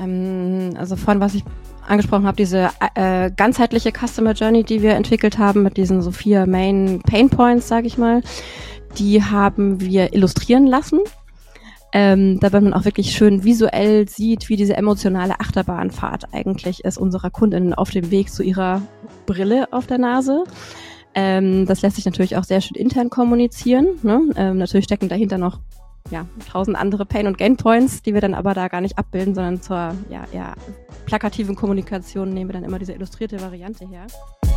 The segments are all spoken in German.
Also vorhin, was ich angesprochen habe, diese ganzheitliche Customer Journey, die wir entwickelt haben mit diesen so 4 Main Pain Points, sage ich mal, die haben wir illustrieren lassen. Damit man auch wirklich schön visuell sieht, wie diese emotionale Achterbahnfahrt eigentlich ist unserer KundInnen auf dem Weg zu ihrer Brille auf der Nase. Das lässt sich natürlich auch sehr schön intern kommunizieren. Ne? Natürlich stecken dahinter noch 1000 andere Pain- und Gain-Points, die wir dann aber da gar nicht abbilden, sondern zur plakativen Kommunikation nehmen wir dann immer diese illustrierte Variante her.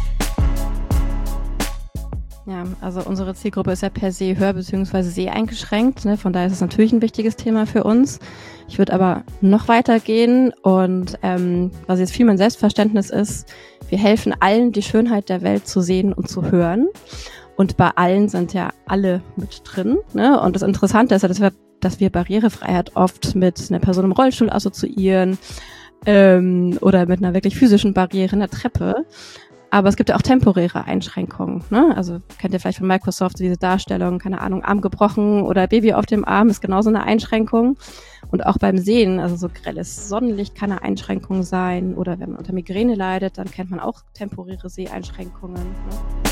Ja, also unsere Zielgruppe ist ja per se hör- bzw. seheingeschränkt. Ne? Von daher ist es natürlich ein wichtiges Thema für uns. Ich würde aber noch weitergehen und was jetzt viel mein Selbstverständnis ist, wir helfen allen, die Schönheit der Welt zu sehen und zu hören. Und bei allen sind ja alle mit drin. Ne? Und das Interessante ist ja, dass wir Barrierefreiheit oft mit einer Person im Rollstuhl assoziieren oder mit einer wirklich physischen Barriere in der Treppe. Aber es gibt ja auch temporäre Einschränkungen. Ne? Also kennt ihr vielleicht von Microsoft diese Darstellung, keine Ahnung, Arm gebrochen oder Baby auf dem Arm ist genauso eine Einschränkung. Und auch beim Sehen, also so grelles Sonnenlicht kann eine Einschränkung sein. Oder wenn man unter Migräne leidet, dann kennt man auch temporäre Seheinschränkungen. Ne?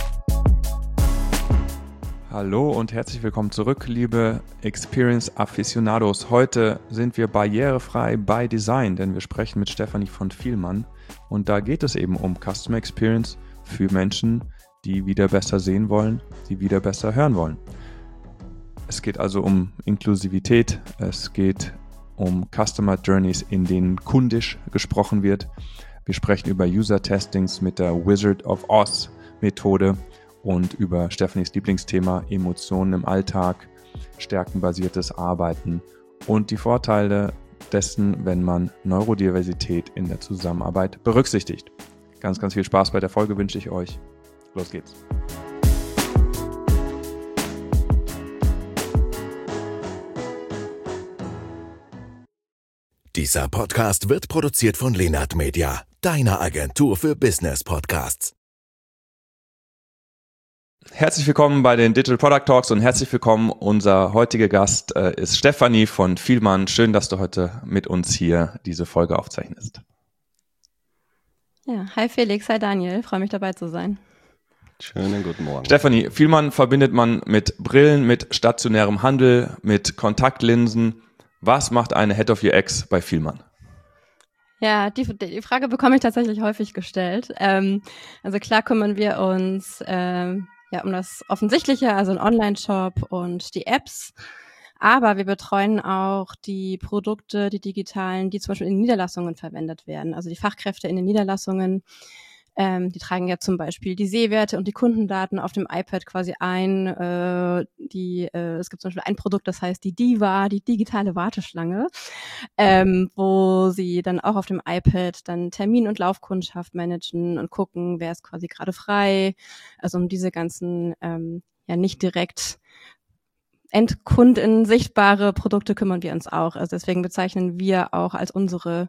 Hallo und herzlich willkommen zurück, liebe Experience Aficionados. Heute sind wir barrierefrei by Design, denn wir sprechen mit Stefanie von Vielmann. Und da geht es eben um Customer Experience für Menschen, die wieder besser sehen wollen, die wieder besser hören wollen. Es geht also um Inklusivität, es geht um Customer Journeys, in denen kundisch gesprochen wird. Wir sprechen über User-Testings mit der Wizard of Oz Methode und über Stefanis Lieblingsthema Emotionen im Alltag, stärkenbasiertes Arbeiten und die Vorteile dessen, wenn man Neurodiversität in der Zusammenarbeit berücksichtigt. Ganz, ganz viel Spaß bei der Folge wünsche ich euch. Los geht's. Dieser Podcast wird produziert von Lenart Media, deiner Agentur für Business Podcasts. Herzlich willkommen bei den Digital Product Talks und herzlich willkommen. Unser heutiger Gast ist Stefanie von Vielmann. Schön, dass du heute mit uns hier diese Folge aufzeichnest. Ja, hi Felix, hi Daniel, freue mich dabei zu sein. Schönen guten Morgen. Stefanie, Vielmann verbindet man mit Brillen, mit stationärem Handel, mit Kontaktlinsen. Was macht eine Head of UX bei Vielmann? Ja, die Frage bekomme ich tatsächlich häufig gestellt. Also klar kümmern wir uns um das Offensichtliche, also einen Online-Shop und die Apps. Aber wir betreuen auch die Produkte, die digitalen, die zum Beispiel in Niederlassungen verwendet werden. Also die Fachkräfte in den Niederlassungen, die tragen ja zum Beispiel die Sehwerte und die Kundendaten auf dem iPad quasi ein. Es gibt zum Beispiel ein Produkt, das heißt die Diva, die digitale Warteschlange, wo sie dann auch auf dem iPad dann Termin- und Laufkundschaft managen und gucken, wer ist quasi gerade frei. Also um diese ganzen nicht direkt Endkunden sichtbare Produkte kümmern wir uns auch. Also deswegen bezeichnen wir auch als unsere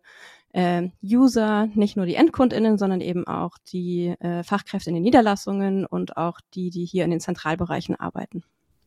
User nicht nur die EndkundInnen, sondern eben auch die Fachkräfte in den Niederlassungen und auch die hier in den Zentralbereichen arbeiten.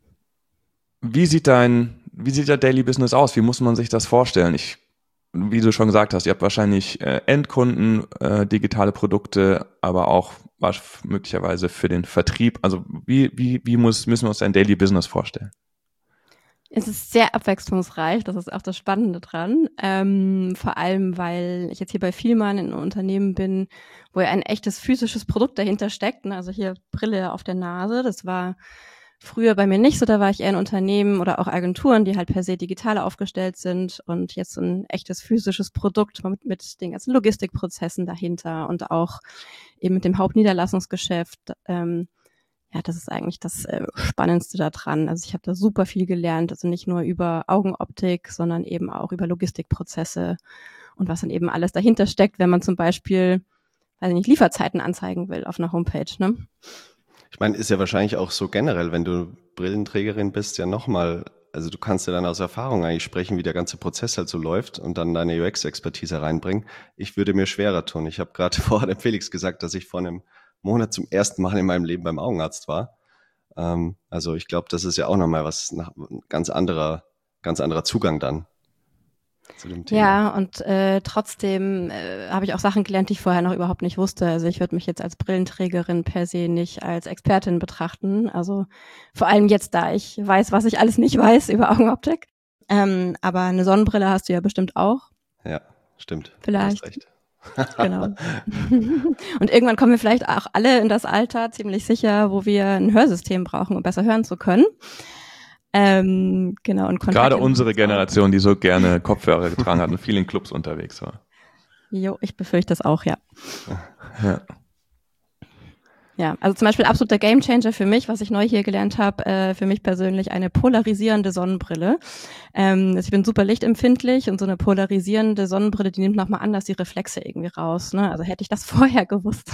Wie sieht der Daily Business aus? Wie muss man sich das vorstellen? Wie du schon gesagt hast, ihr habt wahrscheinlich Endkunden, digitale Produkte, aber auch möglicherweise für den Vertrieb. Also wie müssen wir uns ein Daily Business vorstellen? Es ist sehr abwechslungsreich, das ist auch das Spannende dran. Vor allem, weil ich jetzt hier bei Vielmann in einem Unternehmen bin, wo ja ein echtes physisches Produkt dahinter steckt. Also hier Brille auf der Nase, das war früher bei mir nicht so, da war ich eher in Unternehmen oder auch Agenturen, die halt per se digital aufgestellt sind und jetzt ein echtes physisches Produkt mit den ganzen Logistikprozessen dahinter und auch eben mit dem Hauptniederlassungsgeschäft. Das ist eigentlich das Spannendste daran. Also ich habe da super viel gelernt, also nicht nur über Augenoptik, sondern eben auch über Logistikprozesse und was dann eben alles dahinter steckt, wenn man zum Beispiel, Lieferzeiten anzeigen will auf einer Homepage, ne? Ich meine, ist ja wahrscheinlich auch so generell, wenn du Brillenträgerin bist, ja nochmal, also du kannst ja dann aus Erfahrung eigentlich sprechen, wie der ganze Prozess halt so läuft und dann deine UX-Expertise reinbringen. Ich würde mir schwerer tun. Ich habe gerade vor dem Felix gesagt, dass ich vor einem Monat zum ersten Mal in meinem Leben beim Augenarzt war. Also ich glaube, das ist ja auch nochmal ein ganz anderer Zugang dann. zu dem Thema. Ja, und trotzdem habe ich auch Sachen gelernt, die ich vorher noch überhaupt nicht wusste. Also ich würde mich jetzt als Brillenträgerin per se nicht als Expertin betrachten. Also vor allem jetzt, da ich weiß, was ich alles nicht weiß über Augenoptik. Aber eine Sonnenbrille hast du ja bestimmt auch. Ja, stimmt. Vielleicht. Du hast recht. Genau. Und irgendwann kommen wir vielleicht auch alle in das Alter, ziemlich sicher, wo wir ein Hörsystem brauchen, um besser hören zu können. Genau. Und Gerade unsere Generation, die so gerne Kopfhörer getragen hat und viel in Clubs unterwegs war. Jo, ich befürchte das auch, ja. Ja. Ja, also zum Beispiel absoluter Gamechanger für mich, was ich neu hier gelernt habe, für mich persönlich eine polarisierende Sonnenbrille. Also ich bin super lichtempfindlich und so eine polarisierende Sonnenbrille, die nimmt nochmal anders die Reflexe irgendwie raus. Ne? Also hätte ich das vorher gewusst.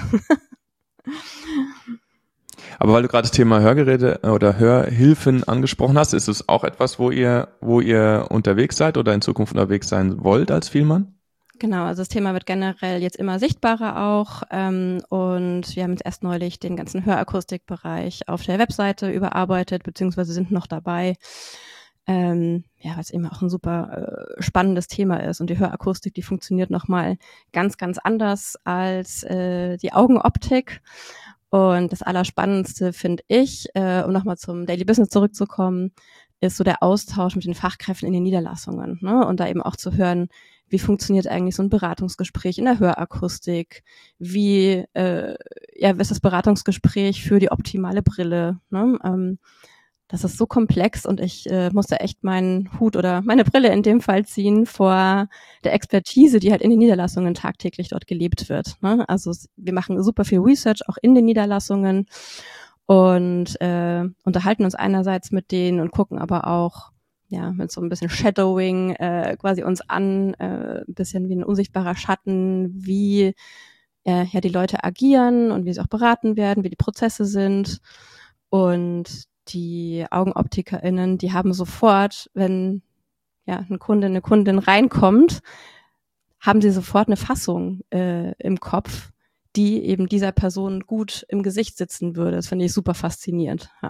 Aber weil du gerade das Thema Hörgeräte oder Hörhilfen angesprochen hast, ist es auch etwas, wo ihr unterwegs seid oder in Zukunft unterwegs sein wollt als Vielmann? Genau, also das Thema wird generell jetzt immer sichtbarer auch und wir haben jetzt erst neulich den ganzen Hörakustikbereich auf der Webseite überarbeitet, beziehungsweise sind noch dabei, weil es eben auch ein super spannendes Thema ist und die Hörakustik, die funktioniert nochmal ganz, ganz anders als die Augenoptik. Und das Allerspannendste finde ich, um nochmal zum Daily Business zurückzukommen, ist so der Austausch mit den Fachkräften in den Niederlassungen, ne? Und da eben auch zu hören, wie funktioniert eigentlich so ein Beratungsgespräch in der Hörakustik? Wie ist das Beratungsgespräch für die optimale Brille? Ne? Das ist so komplex und ich musste echt meinen Hut oder meine Brille in dem Fall ziehen vor der Expertise, die halt in den Niederlassungen tagtäglich dort gelebt wird. Ne? Also wir machen super viel Research auch in den Niederlassungen und unterhalten uns einerseits mit denen und gucken aber auch, ja, mit so ein bisschen Shadowing quasi uns an, ein bisschen wie ein unsichtbarer Schatten, wie die Leute agieren und wie sie auch beraten werden, wie die Prozesse sind. Und die AugenoptikerInnen, die haben sofort, wenn ein Kunde, eine Kundin reinkommt, haben sie sofort eine Fassung im Kopf, die eben dieser Person gut im Gesicht sitzen würde. Das finde ich super faszinierend. Ja.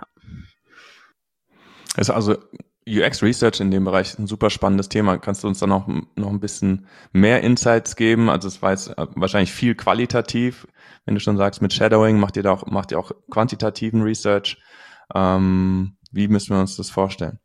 Das ist also UX Research in dem Bereich ist ein super spannendes Thema. Kannst du uns da noch ein bisschen mehr Insights geben? Also es war jetzt wahrscheinlich viel qualitativ. Wenn du schon sagst, mit Shadowing macht ihr auch quantitativen Research. Wie müssen wir uns das vorstellen?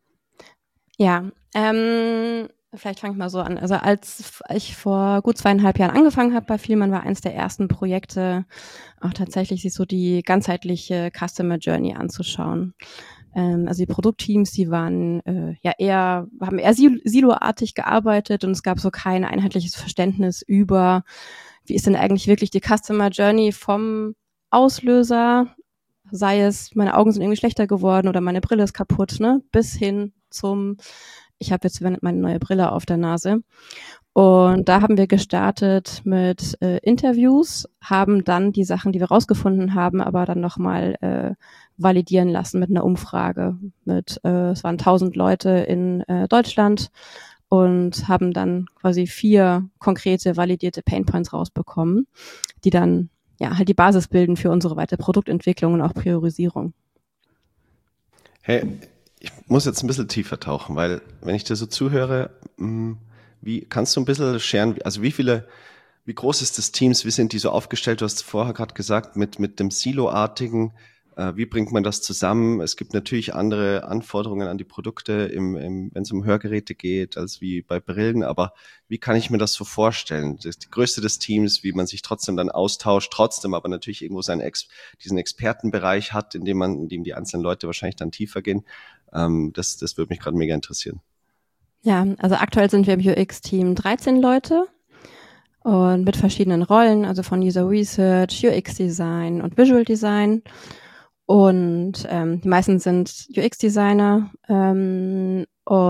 Ja, vielleicht fange ich mal so an. Also als ich vor gut 2,5 Jahren angefangen habe bei Vielmann, war eines der ersten Projekte auch tatsächlich sich so die ganzheitliche Customer Journey anzuschauen. Also die Produktteams, die waren haben eher siloartig gearbeitet und es gab so kein einheitliches Verständnis über, wie ist denn eigentlich wirklich die Customer Journey vom Auslöser, sei es, meine Augen sind irgendwie schlechter geworden oder meine Brille ist kaputt, ne, bis hin zum, ich habe jetzt meine neue Brille auf der Nase. Und da haben wir gestartet mit Interviews, haben dann die Sachen, die wir rausgefunden haben, aber dann nochmal validieren lassen mit einer Umfrage. Es waren 1000 Leute in Deutschland und haben dann quasi 4 konkrete, validierte Painpoints rausbekommen, die dann halt die Basis bilden für unsere weitere Produktentwicklung und auch Priorisierung. Hey, ich muss jetzt ein bisschen tiefer tauchen, weil wenn ich dir so zuhöre, wie kannst du ein bisschen scheren, also wie groß ist das Teams, wie sind die so aufgestellt? Du hast vorher gerade gesagt, mit dem Silo-artigen, wie bringt man das zusammen? Es gibt natürlich andere Anforderungen an die Produkte, wenn es um Hörgeräte geht, als wie bei Brillen, aber wie kann ich mir das so vorstellen? Das ist die Größe des Teams, wie man sich trotzdem dann austauscht, trotzdem aber natürlich irgendwo diesen Expertenbereich hat, in dem die einzelnen Leute wahrscheinlich dann tiefer gehen. Das würde mich gerade mega interessieren. Ja, also aktuell sind wir im UX-Team 13 Leute und mit verschiedenen Rollen, also von User Research, UX-Design und Visual Design. Und die meisten sind UX-Designer und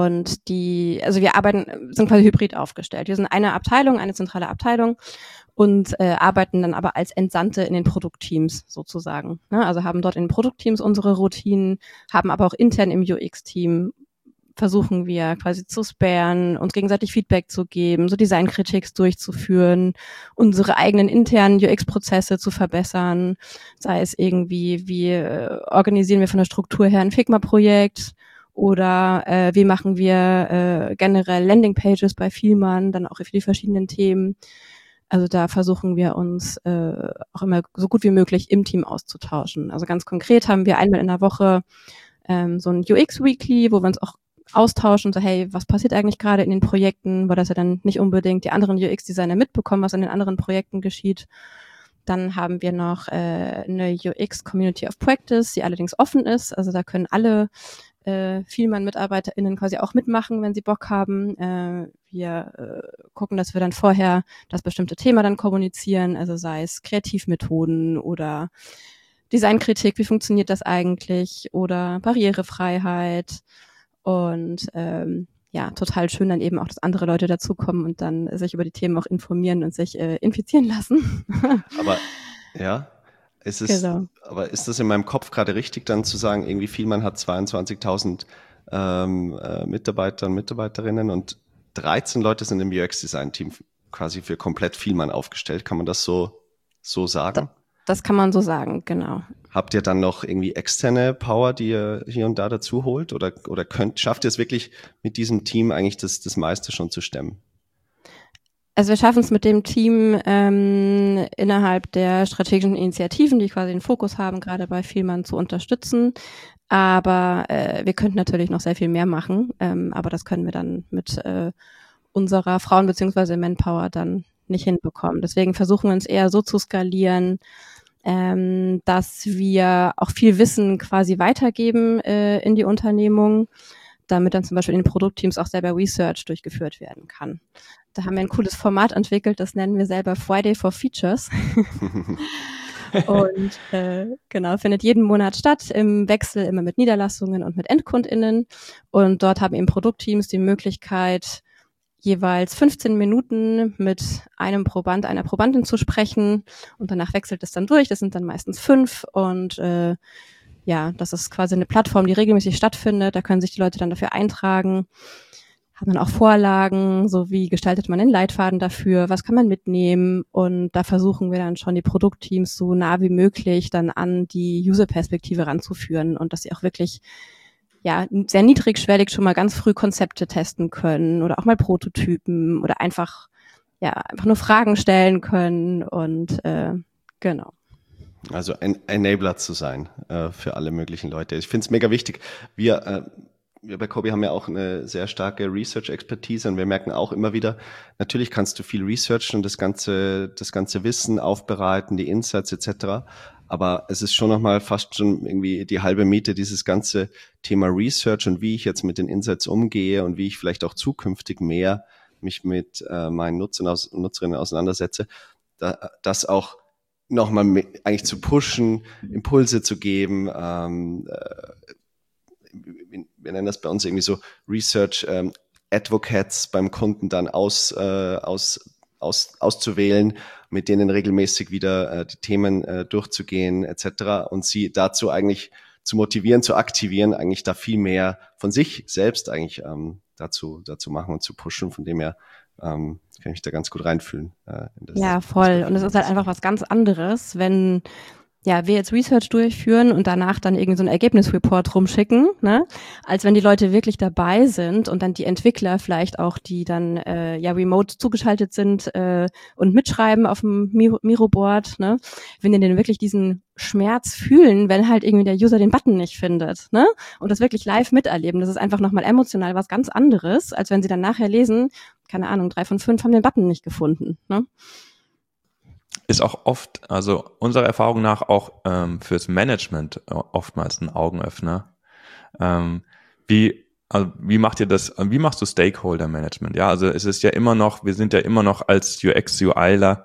wir sind quasi hybrid aufgestellt. Wir sind eine Abteilung, eine zentrale Abteilung und arbeiten dann aber als Entsandte in den Produktteams sozusagen. Ne? Also haben dort in den Produktteams unsere Routinen, haben aber auch intern im UX-Team versuchen wir quasi zu sparen, uns gegenseitig Feedback zu geben, so Designkritiks durchzuführen, unsere eigenen internen UX-Prozesse zu verbessern, sei es irgendwie, wie organisieren wir von der Struktur her ein Figma-Projekt oder wie machen wir generell Landingpages bei Vielmann, dann auch für die verschiedenen Themen. Also da versuchen wir uns auch immer so gut wie möglich im Team auszutauschen. Also ganz konkret haben wir einmal in der Woche so ein UX-Weekly, wo wir uns auch austauschen, so hey, was passiert eigentlich gerade in den Projekten, weil das ja dann nicht unbedingt die anderen UX-Designer mitbekommen, was in den anderen Projekten geschieht. Dann haben wir noch eine UX-Community of Practice, die allerdings offen ist. Also da können alle Vielmann-MitarbeiterInnen quasi auch mitmachen, wenn sie Bock haben. Wir gucken, dass wir dann vorher das bestimmte Thema dann kommunizieren, also sei es Kreativmethoden oder Designkritik, wie funktioniert das eigentlich, oder Barrierefreiheit. Und ja, total schön dann eben auch, dass andere Leute dazukommen und dann sich über die Themen auch informieren und sich infizieren lassen. Aber ja, Genau. aber ist das in meinem Kopf gerade richtig, dann zu sagen, irgendwie Vielmann hat 22.000 Mitarbeiter und Mitarbeiterinnen und 13 Leute sind im UX-Design-Team quasi für komplett Vielmann aufgestellt. Kann man das so sagen? Das kann man so sagen, genau. Habt ihr dann noch irgendwie externe Power, die ihr hier und da dazu holt? Oder schafft ihr es wirklich mit diesem Team eigentlich das meiste schon zu stemmen? Also wir schaffen es mit dem Team innerhalb der strategischen Initiativen, die quasi den Fokus haben, gerade bei Vielmann zu unterstützen. Aber wir könnten natürlich noch sehr viel mehr machen. Aber das können wir dann mit unserer Frauen- bzw. Manpower dann nicht hinbekommen. Deswegen versuchen wir uns eher so zu skalieren, dass wir auch viel Wissen quasi weitergeben in die Unternehmung, damit dann zum Beispiel in den Produktteams auch selber Research durchgeführt werden kann. Da haben wir ein cooles Format entwickelt, das nennen wir selber Friday for Features. Und genau, findet jeden Monat statt, im Wechsel immer mit Niederlassungen und mit EndkundInnen. Und dort haben eben Produktteams die Möglichkeit, jeweils 15 Minuten mit einem Proband, einer Probandin zu sprechen. Und danach wechselt es dann durch. Das sind dann meistens 5. Und ja, das ist quasi eine Plattform, die regelmäßig stattfindet. Da können sich die Leute dann dafür eintragen. Haben dann auch Vorlagen, so wie gestaltet man den Leitfaden dafür, was kann man mitnehmen, und da versuchen wir dann schon die Produktteams so nah wie möglich dann an die User-Perspektive ranzuführen und dass sie auch wirklich ja sehr niedrigschwellig schon mal ganz früh Konzepte testen können oder auch mal Prototypen oder einfach nur Fragen stellen können und genau. Also ein Enabler zu sein für alle möglichen Leute. Ich finde es mega wichtig. Wir bei Cobee haben ja auch eine sehr starke Research-Expertise und wir merken auch immer wieder, natürlich kannst du viel researchen und das ganze Wissen aufbereiten, die Insights etc., aber es ist schon nochmal fast schon irgendwie die halbe Miete, dieses ganze Thema Research und wie ich jetzt mit den Insights umgehe und wie ich vielleicht auch zukünftig mehr mich mit meinen Nutzern und Nutzerinnen auseinandersetze, das auch nochmal eigentlich zu pushen, Impulse zu geben, wir nennen das bei uns irgendwie so Research Advocates beim Kunden dann auszuwählen, mit denen regelmäßig wieder die Themen durchzugehen etc. und sie dazu eigentlich zu motivieren, zu aktivieren, eigentlich da viel mehr von sich selbst eigentlich dazu machen und zu pushen. Von dem her kann ich mich da ganz gut reinfühlen. Ja, voll. Und es ist halt einfach was ganz anderes, wenn wir jetzt Research durchführen und danach dann irgendwie so einen Ergebnisreport rumschicken, ne? Als wenn die Leute wirklich dabei sind und dann die Entwickler vielleicht auch, die dann remote zugeschaltet sind und mitschreiben auf dem Miro-Board, ne? Wenn die denn wirklich diesen Schmerz fühlen, wenn halt irgendwie der User den Button nicht findet, ne? Und das wirklich live miterleben, das ist einfach nochmal emotional was ganz anderes, als wenn sie dann nachher lesen, keine Ahnung, 3 von 5 haben den Button nicht gefunden, ne? Ist auch oft, also unserer Erfahrung nach auch fürs Management oftmals ein Augenöffner. Wie macht ihr das, wie machst du Stakeholder-Management? Ja, also es ist ja immer noch, wir sind ja immer noch als UX-UIler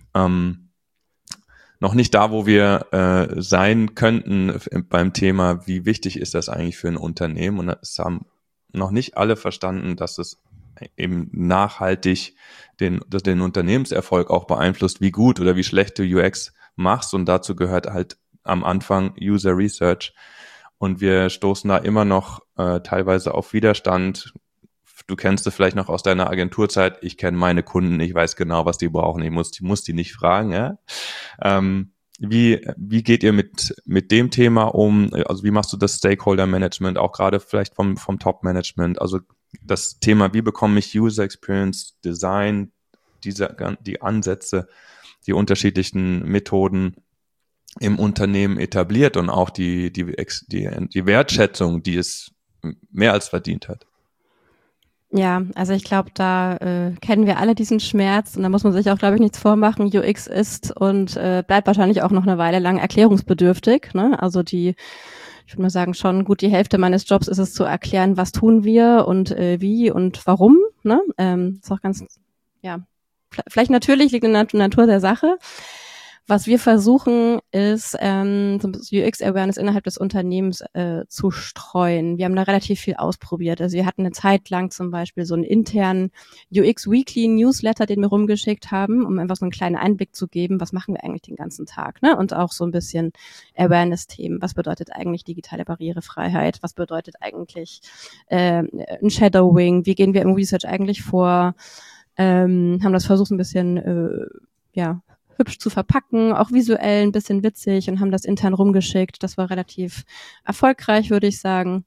noch nicht da, wo wir sein könnten beim Thema, wie wichtig ist das eigentlich für ein Unternehmen? Und es haben noch nicht alle verstanden, dass es eben nachhaltig den Unternehmenserfolg auch beeinflusst, wie gut oder wie schlecht du UX machst, und dazu gehört halt am Anfang User Research, und wir stoßen da immer noch teilweise auf Widerstand. Du kennst es vielleicht noch aus deiner Agenturzeit, ich kenne meine Kunden, ich weiß genau, was die brauchen, ich muss die nicht fragen, ja? wie geht ihr mit dem Thema um? Also wie machst du das Stakeholder-Management, auch gerade vielleicht vom Top-Management? Also das Thema, wie bekomme ich User Experience Design, die Ansätze, die unterschiedlichen Methoden im Unternehmen etabliert und auch die Wertschätzung, die es mehr als verdient hat. Ja, also ich glaube, da kennen wir alle diesen Schmerz und da muss man sich auch, glaube ich, nichts vormachen. UX ist und bleibt wahrscheinlich auch noch eine Weile lang erklärungsbedürftig. Ne? Also ich würde mal sagen, schon gut die Hälfte meines Jobs ist es zu erklären, was tun wir und wie und warum. Ne? Ist auch ganz, ja, vielleicht natürlich liegt in der Natur der Sache. Was wir versuchen, ist so UX-Awareness innerhalb des Unternehmens zu streuen. Wir haben da relativ viel ausprobiert. Also wir hatten eine Zeit lang zum Beispiel so einen internen UX-Weekly-Newsletter, den wir rumgeschickt haben, um einfach so einen kleinen Einblick zu geben, was machen wir eigentlich den ganzen Tag, ne? Und auch so ein bisschen Awareness-Themen. Was bedeutet eigentlich digitale Barrierefreiheit? Was bedeutet eigentlich ein Shadowing? Wie gehen wir im Research eigentlich vor? Haben das versucht, ein bisschen hübsch zu verpacken, auch visuell ein bisschen witzig und haben das intern rumgeschickt. Das war relativ erfolgreich, würde ich sagen.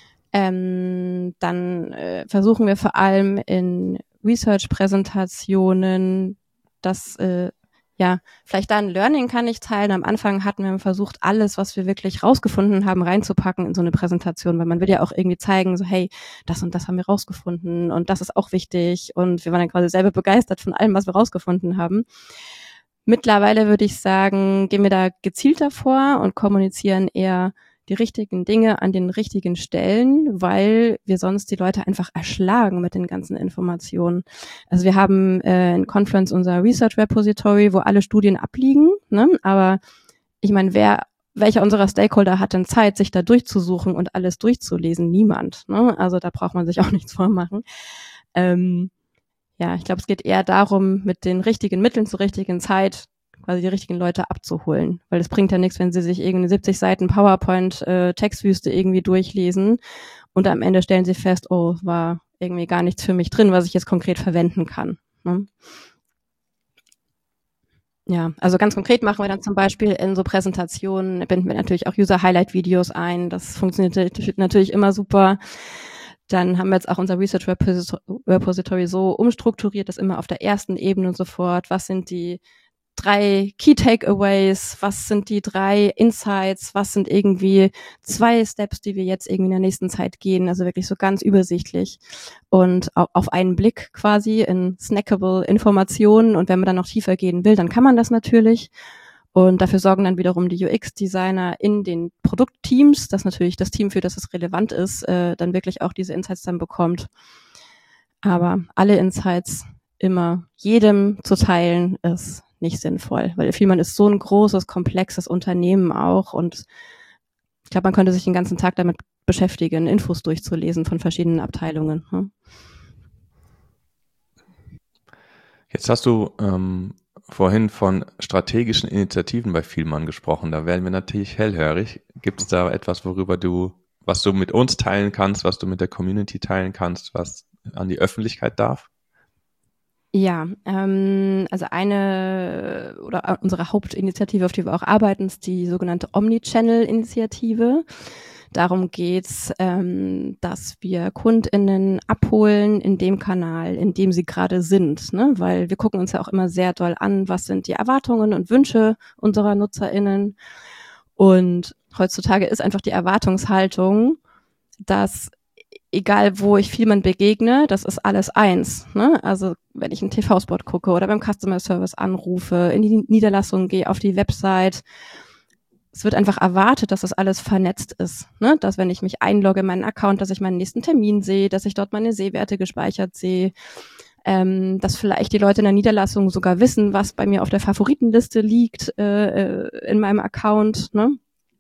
Dann versuchen wir vor allem in Research-Präsentationen, dass vielleicht da ein Learning kann ich teilen. Am Anfang hatten wir versucht, alles, was wir wirklich rausgefunden haben, reinzupacken in so eine Präsentation, weil man will ja auch irgendwie zeigen, so hey, das und das haben wir rausgefunden und das ist auch wichtig und wir waren dann quasi selber begeistert von allem, was wir rausgefunden haben. Mittlerweile würde ich sagen, gehen wir da gezielter vor und kommunizieren eher die richtigen Dinge an den richtigen Stellen, weil wir sonst die Leute einfach erschlagen mit den ganzen Informationen. Also wir haben in Confluence unser Research Repository, wo alle Studien abliegen, ne? Aber ich meine, welcher unserer Stakeholder hat denn Zeit, sich da durchzusuchen und alles durchzulesen? Niemand, ne? Also da braucht man sich auch nichts vormachen. Ich glaube, es geht eher darum, mit den richtigen Mitteln zur richtigen Zeit quasi die richtigen Leute abzuholen. Weil es bringt ja nichts, wenn sie sich irgendwie 70 Seiten PowerPoint-Textwüste irgendwie durchlesen und am Ende stellen sie fest, oh, war irgendwie gar nichts für mich drin, was ich jetzt konkret verwenden kann. Ne? Ja, also ganz konkret machen wir dann zum Beispiel in so Präsentationen, binden wir natürlich auch User-Highlight-Videos ein. Das funktioniert natürlich immer super. Dann haben wir jetzt auch unser Research Repository so umstrukturiert, dass immer auf der ersten Ebene sofort, was sind die 3 Key Takeaways, was sind die 3 Insights, was sind irgendwie 2 Steps, die wir jetzt irgendwie in der nächsten Zeit gehen, also wirklich so ganz übersichtlich und auf einen Blick quasi in snackable Informationen und wenn man dann noch tiefer gehen will, dann kann man das natürlich. Und dafür sorgen dann wiederum die UX-Designer in den Produktteams, dass natürlich das Team, für das es relevant ist, dann wirklich auch diese Insights dann bekommt. Aber alle Insights immer jedem zu teilen, ist nicht sinnvoll, weil Vielmann ist so ein großes, komplexes Unternehmen auch und ich glaube, man könnte sich den ganzen Tag damit beschäftigen, Infos durchzulesen von verschiedenen Abteilungen. Hm? Jetzt hast du vorhin von strategischen Initiativen bei Vielmann gesprochen. Da werden wir natürlich hellhörig. Gibt es da etwas, was du mit uns teilen kannst, was du mit der Community teilen kannst, was an die Öffentlichkeit darf? Ja, also unsere Hauptinitiative, auf die wir auch arbeiten, ist die sogenannte Omnichannel-Initiative. Darum geht's, dass wir KundInnen abholen in dem Kanal, in dem sie gerade sind, ne? Weil wir gucken uns ja auch immer sehr doll an, was sind die Erwartungen und Wünsche unserer NutzerInnen. Und heutzutage ist einfach die Erwartungshaltung, dass egal wo ich Vielmann begegne, das ist alles eins. Ne? Also wenn ich einen TV-Spot gucke oder beim Customer Service anrufe, in die Niederlassung gehe, auf die Website, es wird einfach erwartet, dass das alles vernetzt ist. Ne? Dass wenn ich mich einlogge in meinen Account, dass ich meinen nächsten Termin sehe, dass ich dort meine Sehwerte gespeichert sehe, dass vielleicht die Leute in der Niederlassung sogar wissen, was bei mir auf der Favoritenliste liegt in meinem Account. Ne?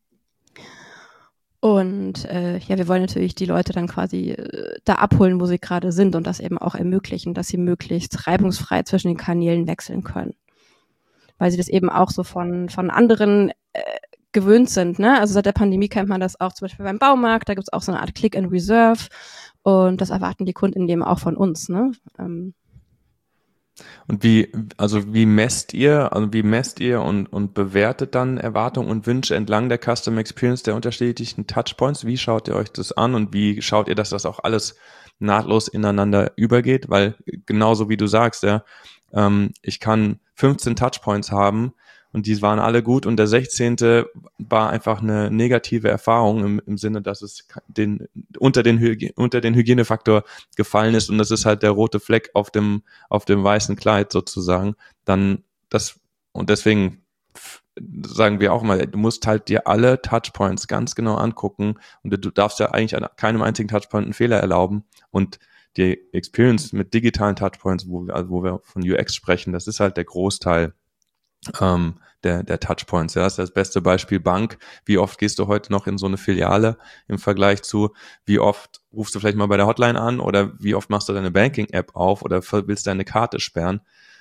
Und wir wollen natürlich die Leute dann quasi da abholen, wo sie gerade sind und das eben auch ermöglichen, dass sie möglichst reibungsfrei zwischen den Kanälen wechseln können. Weil sie das eben auch so von anderen gewöhnt sind. Ne? Also seit der Pandemie kennt man das auch zum Beispiel beim Baumarkt, da gibt es auch so eine Art Click and Reserve und das erwarten die Kunden eben auch von uns. Ne? Und wie messt ihr und bewertet dann Erwartungen und Wünsche entlang der Customer Experience der unterschiedlichen Touchpoints? Wie schaut ihr euch das an und wie schaut ihr, dass das auch alles nahtlos ineinander übergeht? Weil genauso wie du sagst, ja, ich kann 15 Touchpoints haben und die waren alle gut und der 16. war einfach eine negative Erfahrung im Sinne, dass es unter den Hygienefaktor gefallen ist und das ist halt der rote Fleck auf dem weißen Kleid sozusagen, und deswegen sagen wir auch mal, du musst halt dir alle Touchpoints ganz genau angucken und du darfst ja eigentlich an keinem einzigen Touchpoint einen Fehler erlauben und die Experience mit digitalen Touchpoints, wo wir von UX sprechen, das ist halt der Großteil der Touchpoints. Ja, das ist das beste Beispiel Bank. Wie oft gehst du heute noch in so eine Filiale im Vergleich zu, wie oft rufst du vielleicht mal bei der Hotline an oder wie oft machst du deine Banking-App auf oder willst deine Karte sperren?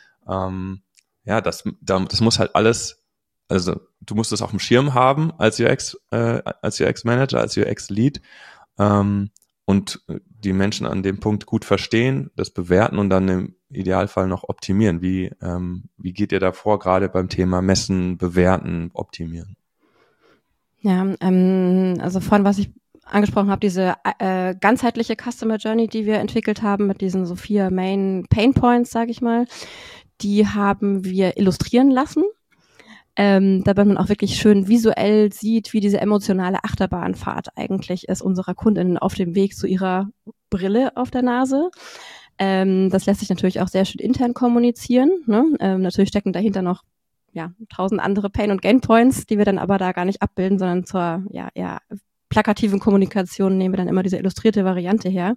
Das muss halt alles, also du musst es auf dem Schirm haben als UX-Manager, als UX-Lead und die Menschen an dem Punkt gut verstehen, das bewerten und dann im Idealfall noch optimieren. Wie geht ihr da vor, gerade beim Thema Messen, Bewerten, Optimieren? Ja, also von was ich angesprochen habe, diese ganzheitliche Customer Journey, die wir entwickelt haben mit diesen so 4 Main Pain Points, sage ich mal, die haben wir illustrieren lassen. Dabei man auch wirklich schön visuell sieht, wie diese emotionale Achterbahnfahrt eigentlich ist unserer KundInnen auf dem Weg zu ihrer Brille auf der Nase. Das lässt sich natürlich auch sehr schön intern kommunizieren. Ne? Natürlich stecken dahinter noch 1000 andere Pain- und Gain-Points, die wir dann aber da gar nicht abbilden, sondern zur eher plakativen Kommunikation nehmen wir dann immer diese illustrierte Variante her.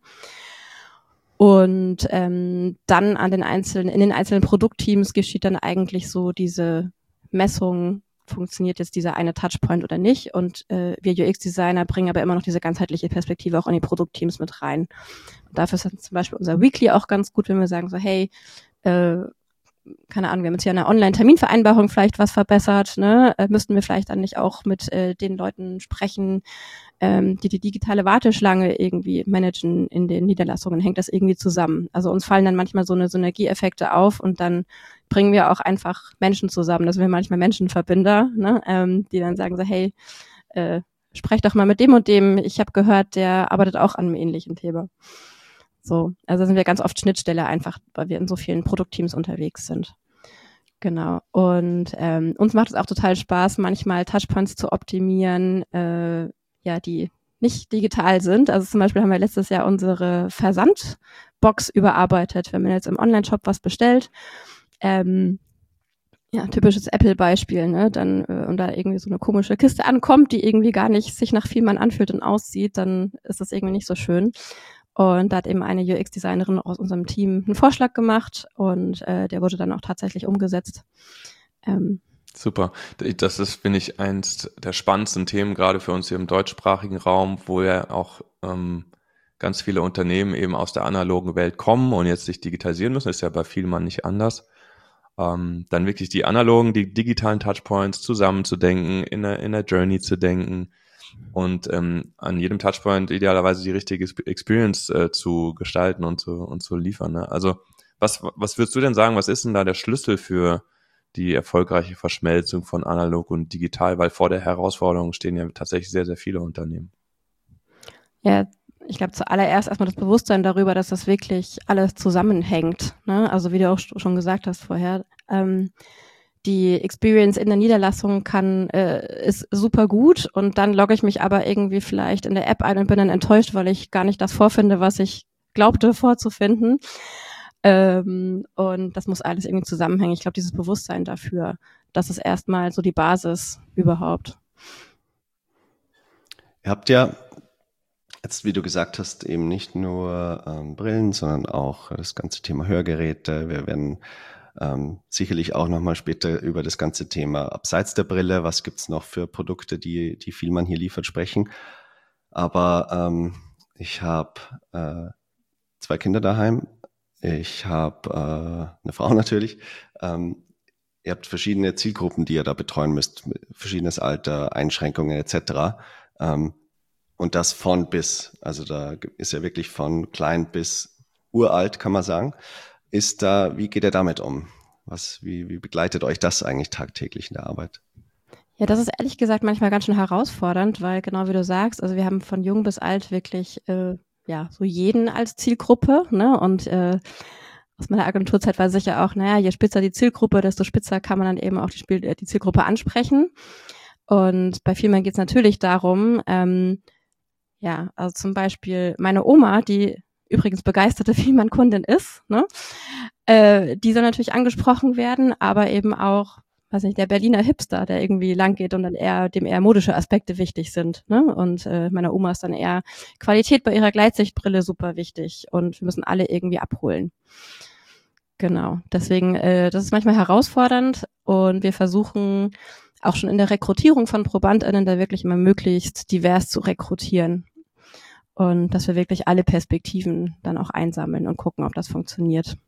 Und dann in den einzelnen Produktteams geschieht dann eigentlich so diese Messung, funktioniert jetzt dieser eine Touchpoint oder nicht. Und wir UX-Designer bringen aber immer noch diese ganzheitliche Perspektive auch in die Produktteams mit rein. Und dafür ist dann zum Beispiel unser Weekly auch ganz gut, wenn wir sagen so, hey, keine Ahnung, wir haben jetzt hier in einer Online-Terminvereinbarung vielleicht was verbessert, ne? Müssten wir vielleicht dann nicht auch mit den Leuten sprechen, die digitale Warteschlange irgendwie managen in den Niederlassungen, hängt das irgendwie zusammen. Also uns fallen dann manchmal so eine Synergieeffekte auf und dann bringen wir auch einfach Menschen zusammen. Das sind wir manchmal Menschenverbinder, ne? Die dann sagen so, hey, sprech doch mal mit dem und dem. Ich habe gehört, der arbeitet auch an einem ähnlichen Thema. So, also sind wir ganz oft Schnittstelle einfach, weil wir in so vielen Produktteams unterwegs sind. Genau. Und uns macht es auch total Spaß, manchmal Touchpoints zu optimieren, die nicht digital sind. Also zum Beispiel haben wir letztes Jahr unsere Versandbox überarbeitet, wenn man jetzt im Online-Shop was bestellt. Typisches Apple-Beispiel, ne? Dann, und da irgendwie so eine komische Kiste ankommt, die irgendwie gar nicht sich nach Vielmann anfühlt und aussieht, dann ist das irgendwie nicht so schön. Und da hat eben eine UX-Designerin aus unserem Team einen Vorschlag gemacht und der wurde dann auch tatsächlich umgesetzt. Super. Das ist, finde ich, eins der spannendsten Themen, gerade für uns hier im deutschsprachigen Raum, wo ja auch ganz viele Unternehmen eben aus der analogen Welt kommen und jetzt sich digitalisieren müssen. Das ist ja bei Vielmann nicht anders. Dann wirklich die digitalen Touchpoints zusammenzudenken, in der Journey zu denken und an jedem Touchpoint idealerweise die richtige Experience zu gestalten und zu liefern. Ne? Also was würdest du denn sagen, was ist denn da der Schlüssel für die erfolgreiche Verschmelzung von analog und digital? Weil vor der Herausforderung stehen ja tatsächlich sehr, sehr viele Unternehmen. Ja, ich glaube zuallererst erstmal das Bewusstsein darüber, dass das wirklich alles zusammenhängt. Ne? Also wie du auch schon gesagt hast vorher, die Experience in der Niederlassung ist super gut und dann logge ich mich aber irgendwie vielleicht in der App ein und bin dann enttäuscht, weil ich gar nicht das vorfinde, was ich glaubte vorzufinden. Und das muss alles irgendwie zusammenhängen. Ich glaube, dieses Bewusstsein dafür, das ist erstmal so die Basis überhaupt. Ihr habt ja jetzt, wie du gesagt hast, eben nicht nur Brillen, sondern auch das ganze Thema Hörgeräte. Wir werden sicherlich auch nochmal später über das ganze Thema abseits der Brille, was gibt's noch für Produkte, die Vielmann hier liefert, sprechen. Aber ich habe 2 Kinder daheim. Ich habe eine Frau natürlich. Ihr habt verschiedene Zielgruppen, die ihr da betreuen müsst, verschiedenes Alter, Einschränkungen etc. Und das von bis. Also da ist ja wirklich von klein bis uralt, kann man sagen. wie geht ihr damit um? Wie begleitet euch das eigentlich tagtäglich in der Arbeit? Ja, das ist ehrlich gesagt manchmal ganz schön herausfordernd, weil genau wie du sagst, also wir haben von jung bis alt wirklich so jeden als Zielgruppe, ne? Und aus meiner Agenturzeit war sicher auch, je spitzer die Zielgruppe, desto spitzer kann man dann eben auch die Zielgruppe ansprechen. Und bei Vielmann geht es natürlich darum, also zum Beispiel meine Oma, die übrigens begeisterte Vielmann-Kundin ist, ne? Die soll natürlich angesprochen werden, aber eben auch, weiß nicht, der Berliner Hipster, der irgendwie lang geht und dann dem eher modische Aspekte wichtig sind, ne? Und meiner Oma ist dann eher Qualität bei ihrer Gleitsichtbrille super wichtig und wir müssen alle irgendwie abholen. Genau, deswegen, das ist manchmal herausfordernd und wir versuchen auch schon in der Rekrutierung von ProbandInnen da wirklich immer möglichst divers zu rekrutieren und dass wir wirklich alle Perspektiven dann auch einsammeln und gucken, ob das funktioniert.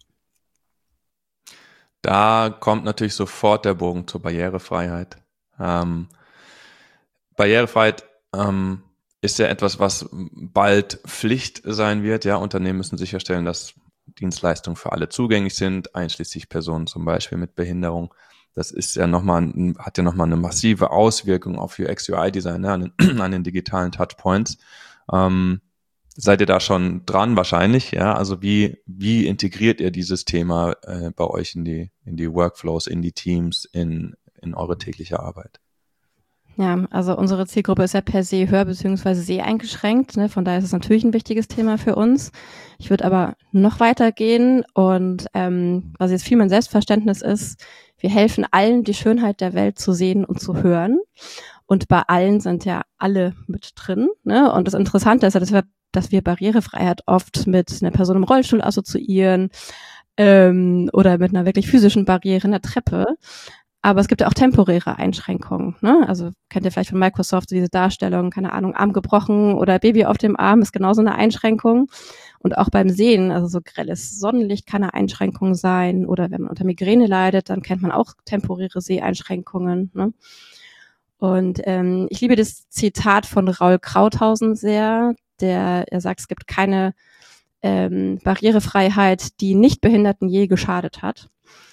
Da kommt natürlich sofort der Bogen zur Barrierefreiheit. Barrierefreiheit ist ja etwas, was bald Pflicht sein wird. Ja, Unternehmen müssen sicherstellen, dass Dienstleistungen für alle zugänglich sind, einschließlich Personen zum Beispiel mit Behinderung. Das ist ja hat ja nochmal eine massive Auswirkung auf UX, UI-Design, an den digitalen Touchpoints. Seid ihr da schon dran wahrscheinlich? Ja, also wie integriert ihr dieses Thema bei euch in die Workflows, in die Teams, in eure tägliche Arbeit? Ja, also unsere Zielgruppe ist ja per se hör- bzw. seh-eingeschränkt, ne? Von daher ist es natürlich ein wichtiges Thema für uns. Ich würde aber noch weitergehen und was jetzt viel mein Selbstverständnis ist, wir helfen allen, die Schönheit der Welt zu sehen und zu hören. Und bei allen sind ja alle mit drin, ne? Und das Interessante ist ja, dass wir Barrierefreiheit oft mit einer Person im Rollstuhl assoziieren oder mit einer wirklich physischen Barriere in der Treppe. Aber es gibt ja auch temporäre Einschränkungen, ne? Also kennt ihr vielleicht von Microsoft diese Darstellung, keine Ahnung, Arm gebrochen oder Baby auf dem Arm ist genauso eine Einschränkung. Und auch beim Sehen, also so grelles Sonnenlicht kann eine Einschränkung sein. Oder wenn man unter Migräne leidet, dann kennt man auch temporäre Seheinschränkungen, ne? Und ich liebe das Zitat von Raul Krauthausen sehr, er sagt, es gibt keine Barrierefreiheit, die Nichtbehinderten je geschadet hat.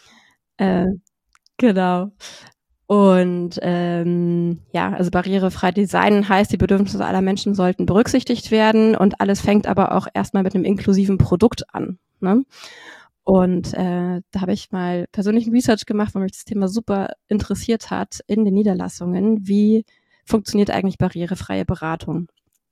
Genau. Und also barrierefrei Design heißt, die Bedürfnisse aller Menschen sollten berücksichtigt werden und alles fängt aber auch erstmal mit einem inklusiven Produkt an, ne? Und da habe ich mal persönlichen Research gemacht, weil mich das Thema super interessiert hat in den Niederlassungen. Wie funktioniert eigentlich barrierefreie Beratung?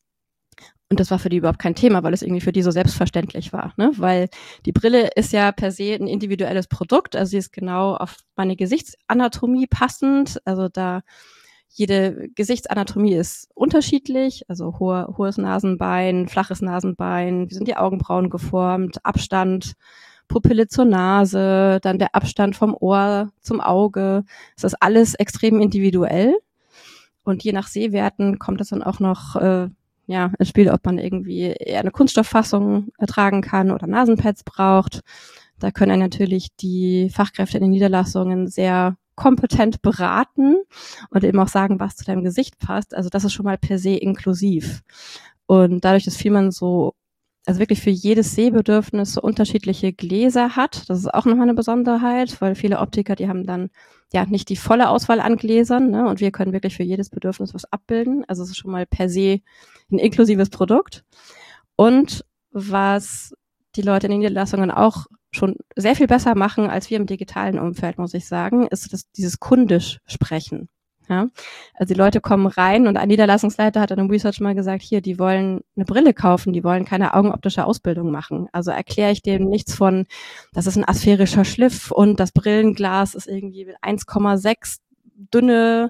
Und das war für die überhaupt kein Thema, weil es irgendwie für die so selbstverständlich war, ne? Weil die Brille ist ja per se ein individuelles Produkt, also sie ist genau auf meine Gesichtsanatomie passend, also da jede Gesichtsanatomie ist unterschiedlich, also hohes Nasenbein, flaches Nasenbein, wie sind die Augenbrauen geformt, Abstand, Pupille zur Nase, dann der Abstand vom Ohr zum Auge, das ist alles extrem individuell und je nach Sehwerten kommt es dann auch noch ins Spiel, ob man irgendwie eher eine Kunststofffassung tragen kann oder Nasenpads braucht. Da können einen natürlich die Fachkräfte in den Niederlassungen sehr kompetent beraten und eben auch sagen, was zu deinem Gesicht passt. Also das ist schon mal per se inklusiv. Und dadurch, dass Vielmann also wirklich für jedes Sehbedürfnis so unterschiedliche Gläser hat. Das ist auch nochmal eine Besonderheit, weil viele Optiker, die haben dann ja nicht die volle Auswahl an Gläsern, ne? Und wir können wirklich für jedes Bedürfnis was abbilden. Also es ist schon mal per se ein inklusives Produkt. Und was die Leute in den Niederlassungen auch schon sehr viel besser machen als wir im digitalen Umfeld, muss ich sagen, ist dieses kundisch Sprechen. Ja, also die Leute kommen rein und ein Niederlassungsleiter hat in einem Research mal gesagt, hier, die wollen eine Brille kaufen, die wollen keine augenoptische Ausbildung machen. Also erkläre ich dem nichts von, das ist ein asphärischer Schliff und das Brillenglas ist irgendwie 1,6 dünne,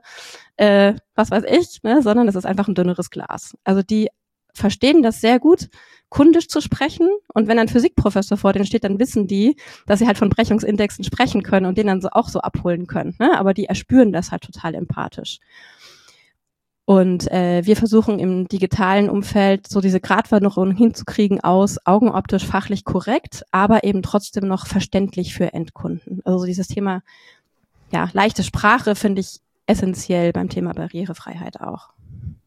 was weiß ich, ne, sondern es ist einfach ein dünneres Glas. Also die verstehen das sehr gut, kundisch zu sprechen. Und wenn ein Physikprofessor vor denen steht, dann wissen die, dass sie halt von Brechungsindexen sprechen können und den dann auch so abholen können. Ne? Aber die erspüren das halt total empathisch. Und wir versuchen im digitalen Umfeld so diese Gratwanderung hinzukriegen aus augenoptisch fachlich korrekt, aber eben trotzdem noch verständlich für Endkunden. Also dieses Thema, ja, leichte Sprache finde ich essentiell beim Thema Barrierefreiheit auch.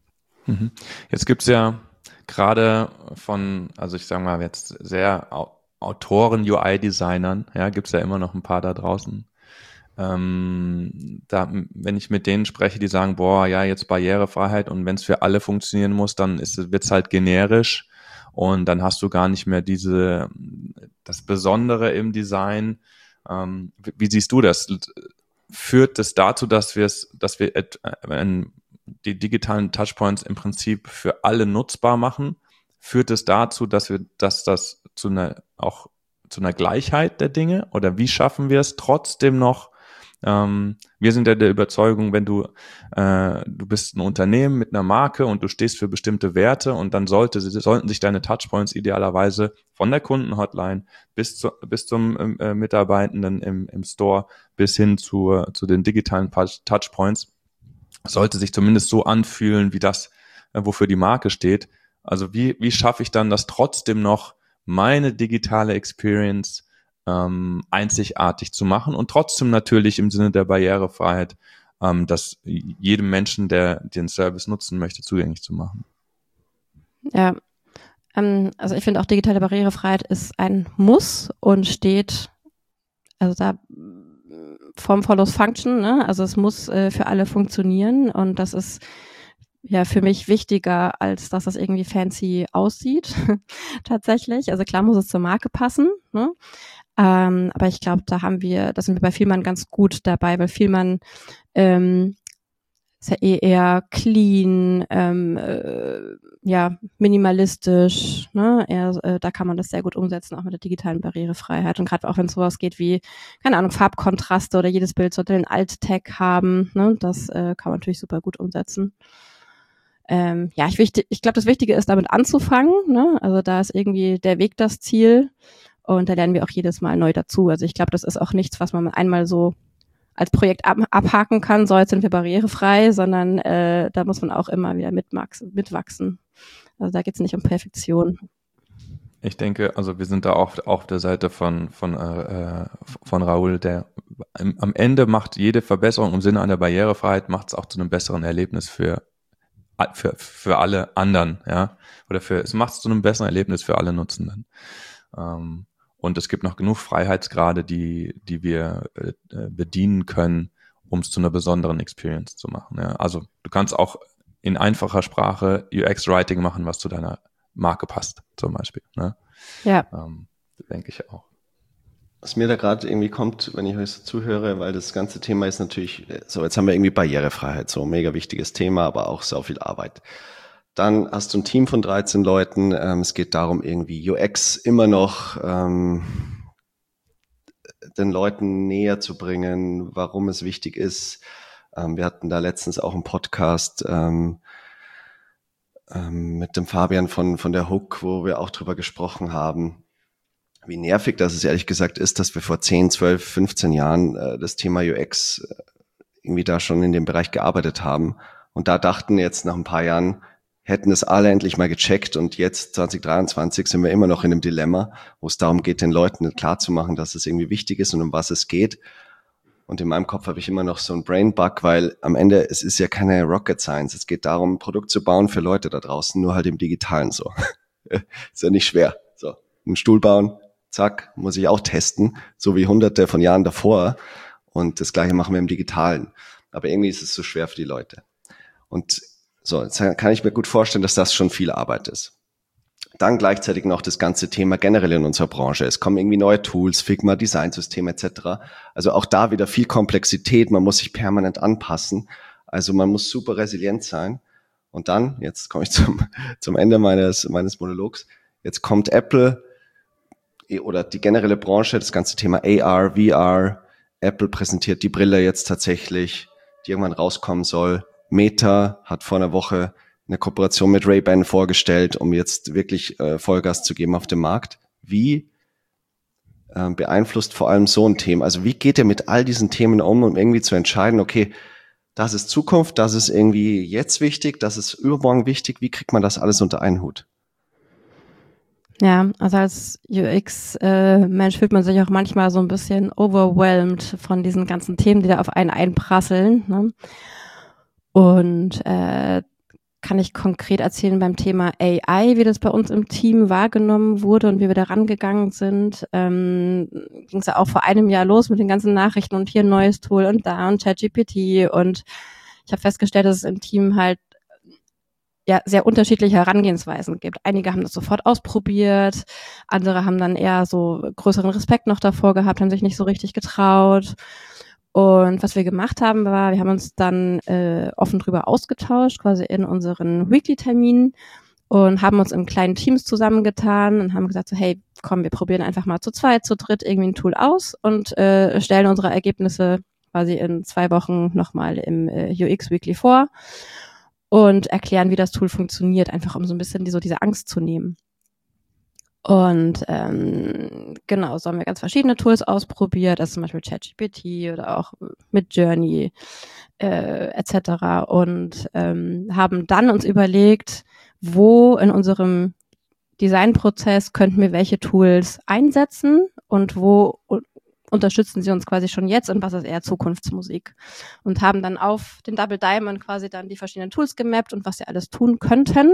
Jetzt gibt's ja gerade also ich sage mal jetzt sehr Autoren, UI-Designern, ja, gibt's ja immer noch ein paar da draußen. Wenn ich mit denen spreche, die sagen, boah, ja, jetzt Barrierefreiheit und wenn es für alle funktionieren muss, dann wird's halt generisch und dann hast du gar nicht mehr das Besondere im Design. Wie siehst du das? Führt es dazu, dass wir die digitalen Touchpoints im Prinzip für alle nutzbar machen? Führt es dazu, dass das zu einer Gleichheit der Dinge, oder wie schaffen wir es trotzdem noch? Wir sind ja der Überzeugung, wenn du bist ein Unternehmen mit einer Marke und du stehst für bestimmte Werte und dann sollten sich deine Touchpoints idealerweise von der Kundenhotline bis zum Mitarbeitenden im Store bis hin zu den digitalen Touchpoints, sollte sich zumindest so anfühlen, wie das, wofür die Marke steht. Also wie schaffe ich dann, dass trotzdem noch meine digitale Experience einzigartig zu machen und trotzdem natürlich im Sinne der Barrierefreiheit, das jedem Menschen, der den Service nutzen möchte, zugänglich zu machen. Ja, also ich finde auch digitale Barrierefreiheit ist ein Muss und steht, also da Form follows Function, ne? Also es muss für alle funktionieren und das ist ja für mich wichtiger, als dass das irgendwie fancy aussieht, tatsächlich. Also klar muss es zur Marke passen, ne? Aber ich glaube, da sind wir bei Vielmann ganz gut dabei, weil Vielmann ist ja eher clean, minimalistisch, ne? Da kann man das sehr gut umsetzen, auch mit der digitalen Barrierefreiheit. Und gerade auch wenn es sowas geht wie, keine Ahnung, Farbkontraste oder jedes Bild sollte den Alt-Tag haben, ne? Das kann man natürlich super gut umsetzen. Ich glaube, das Wichtige ist, damit anzufangen, ne? Also da ist irgendwie der Weg das Ziel und da lernen wir auch jedes Mal neu dazu. Also ich glaube, das ist auch nichts, was man einmal so als Projekt abhaken kann, so jetzt sind wir barrierefrei, sondern da muss man auch immer wieder mitwachsen. Also da geht es nicht um Perfektion. Ich denke, also wir sind da auch auf der Seite von Raoul, der am Ende macht jede Verbesserung im Sinne einer Barrierefreiheit, macht es auch zu einem besseren Erlebnis für alle anderen, ja, es macht es zu einem besseren Erlebnis für alle Nutzenden. Und es gibt noch genug Freiheitsgrade, die wir bedienen können, um es zu einer besonderen Experience zu machen. Ja. Also du kannst auch in einfacher Sprache UX-Writing machen, was zu deiner Marke passt, zum Beispiel. Ne? Ja. Denke ich auch. Was mir da gerade irgendwie kommt, wenn ich euch so zuhöre, weil das ganze Thema ist natürlich, so jetzt haben wir irgendwie Barrierefreiheit, so ein mega wichtiges Thema, aber auch so viel Arbeit. Dann hast du ein Team von 13 Leuten, es geht darum, irgendwie UX immer noch den Leuten näher zu bringen, warum es wichtig ist. Wir hatten da letztens auch einen Podcast mit dem Fabian von der Hook, wo wir auch drüber gesprochen haben, wie nervig das es ehrlich gesagt ist, dass wir vor 10, 12, 15 Jahren das Thema UX irgendwie da schon in dem Bereich gearbeitet haben und da dachten jetzt nach ein paar Jahren, hätten es alle endlich mal gecheckt und jetzt 2023 sind wir immer noch in einem Dilemma, wo es darum geht, den Leuten klarzumachen, dass es irgendwie wichtig ist und um was es geht. Und in meinem Kopf habe ich immer noch so einen Brain-Bug, weil am Ende, es ist ja keine Rocket Science. Es geht darum, ein Produkt zu bauen für Leute da draußen, nur halt im Digitalen so. Ist ja nicht schwer. So, einen Stuhl bauen, zack, muss ich auch testen, so wie hunderte von Jahren davor. Und das Gleiche machen wir im Digitalen. Aber irgendwie ist es so schwer für die Leute. Und so, jetzt kann ich mir gut vorstellen, dass das schon viel Arbeit ist. Dann gleichzeitig noch das ganze Thema generell in unserer Branche. Es kommen irgendwie neue Tools, Figma, Designsysteme etc. Also auch da wieder viel Komplexität. Man muss sich permanent anpassen. Also man muss super resilient sein. Und dann, jetzt komme ich zum Ende meines Monologs, jetzt kommt Apple oder die generelle Branche, das ganze Thema AR, VR. Apple präsentiert die Brille jetzt tatsächlich, die irgendwann rauskommen soll. Meta hat vor einer Woche eine Kooperation mit Ray-Ban vorgestellt, um jetzt wirklich Vollgas zu geben auf dem Markt. Wie beeinflusst vor allem so ein Thema? Also wie geht ihr mit all diesen Themen um irgendwie zu entscheiden, okay, das ist Zukunft, das ist irgendwie jetzt wichtig, das ist übermorgen wichtig. Wie kriegt man das alles unter einen Hut? Ja, also als UX-Mensch fühlt man sich auch manchmal so ein bisschen overwhelmed von diesen ganzen Themen, die da auf einen einprasseln, ne? Und kann ich konkret erzählen beim Thema AI, wie das bei uns im Team wahrgenommen wurde und wie wir da rangegangen sind. Ging es ja auch vor einem Jahr los mit den ganzen Nachrichten und hier ein neues Tool und da und ChatGPT. Und ich habe festgestellt, dass es im Team halt ja sehr unterschiedliche Herangehensweisen gibt. Einige haben das sofort ausprobiert, andere haben dann eher so größeren Respekt noch davor gehabt, haben sich nicht so richtig getraut. Und was wir gemacht haben, war, wir haben uns dann offen drüber ausgetauscht, quasi in unseren Weekly-Terminen und haben uns in kleinen Teams zusammengetan und haben gesagt so, hey, komm, wir probieren einfach mal zu zweit, zu dritt irgendwie ein Tool aus und stellen unsere Ergebnisse quasi in 2 Wochen nochmal im UX Weekly vor und erklären, wie das Tool funktioniert, einfach um so ein bisschen diese Angst zu nehmen. Und genau, so haben wir ganz verschiedene Tools ausprobiert, also zum Beispiel ChatGPT oder auch Midjourney etc. Und haben dann uns überlegt, wo in unserem Designprozess könnten wir welche Tools einsetzen und wo unterstützen sie uns quasi schon jetzt und was ist eher Zukunftsmusik. Und haben dann auf den Double Diamond quasi dann die verschiedenen Tools gemappt und was sie alles tun könnten.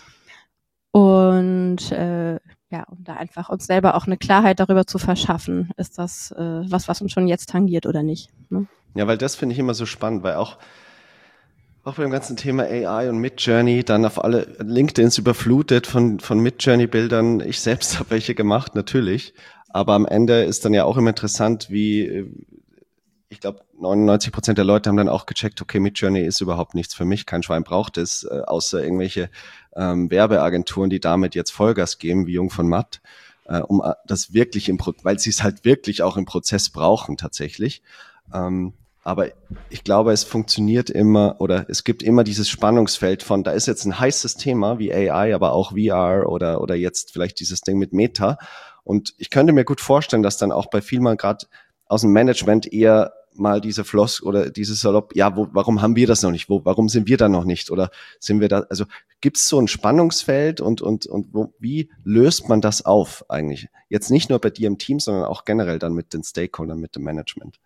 Und um da einfach uns selber auch eine Klarheit darüber zu verschaffen, ist das was uns schon jetzt tangiert oder nicht. Ne? Ja, weil das finde ich immer so spannend, weil auch beim ganzen Thema AI und Midjourney dann auf alle LinkedIns überflutet von Midjourney-Bildern. Ich selbst habe welche gemacht, natürlich. Aber am Ende ist dann ja auch immer interessant, wie, ich glaube, 99% der Leute haben dann auch gecheckt, okay, Midjourney ist überhaupt nichts für mich, kein Schwein braucht es, außer irgendwelche Werbeagenturen, die damit jetzt Vollgas geben, wie Jung von Matt, um das wirklich weil sie es halt wirklich auch im Prozess brauchen tatsächlich. Aber ich glaube, es funktioniert immer oder es gibt immer dieses Spannungsfeld von, da ist jetzt ein heißes Thema wie AI, aber auch VR oder jetzt vielleicht dieses Ding mit Meta. Und ich könnte mir gut vorstellen, dass dann auch bei vielen gerade aus dem Management eher mal diese Floss oder dieses Salopp, ja, warum haben wir das noch nicht? Warum sind wir da noch nicht? Oder sind wir da, also gibt es so ein Spannungsfeld und wie löst man das auf eigentlich? Jetzt nicht nur bei dir im Team, sondern auch generell dann mit den Stakeholdern, mit dem Management.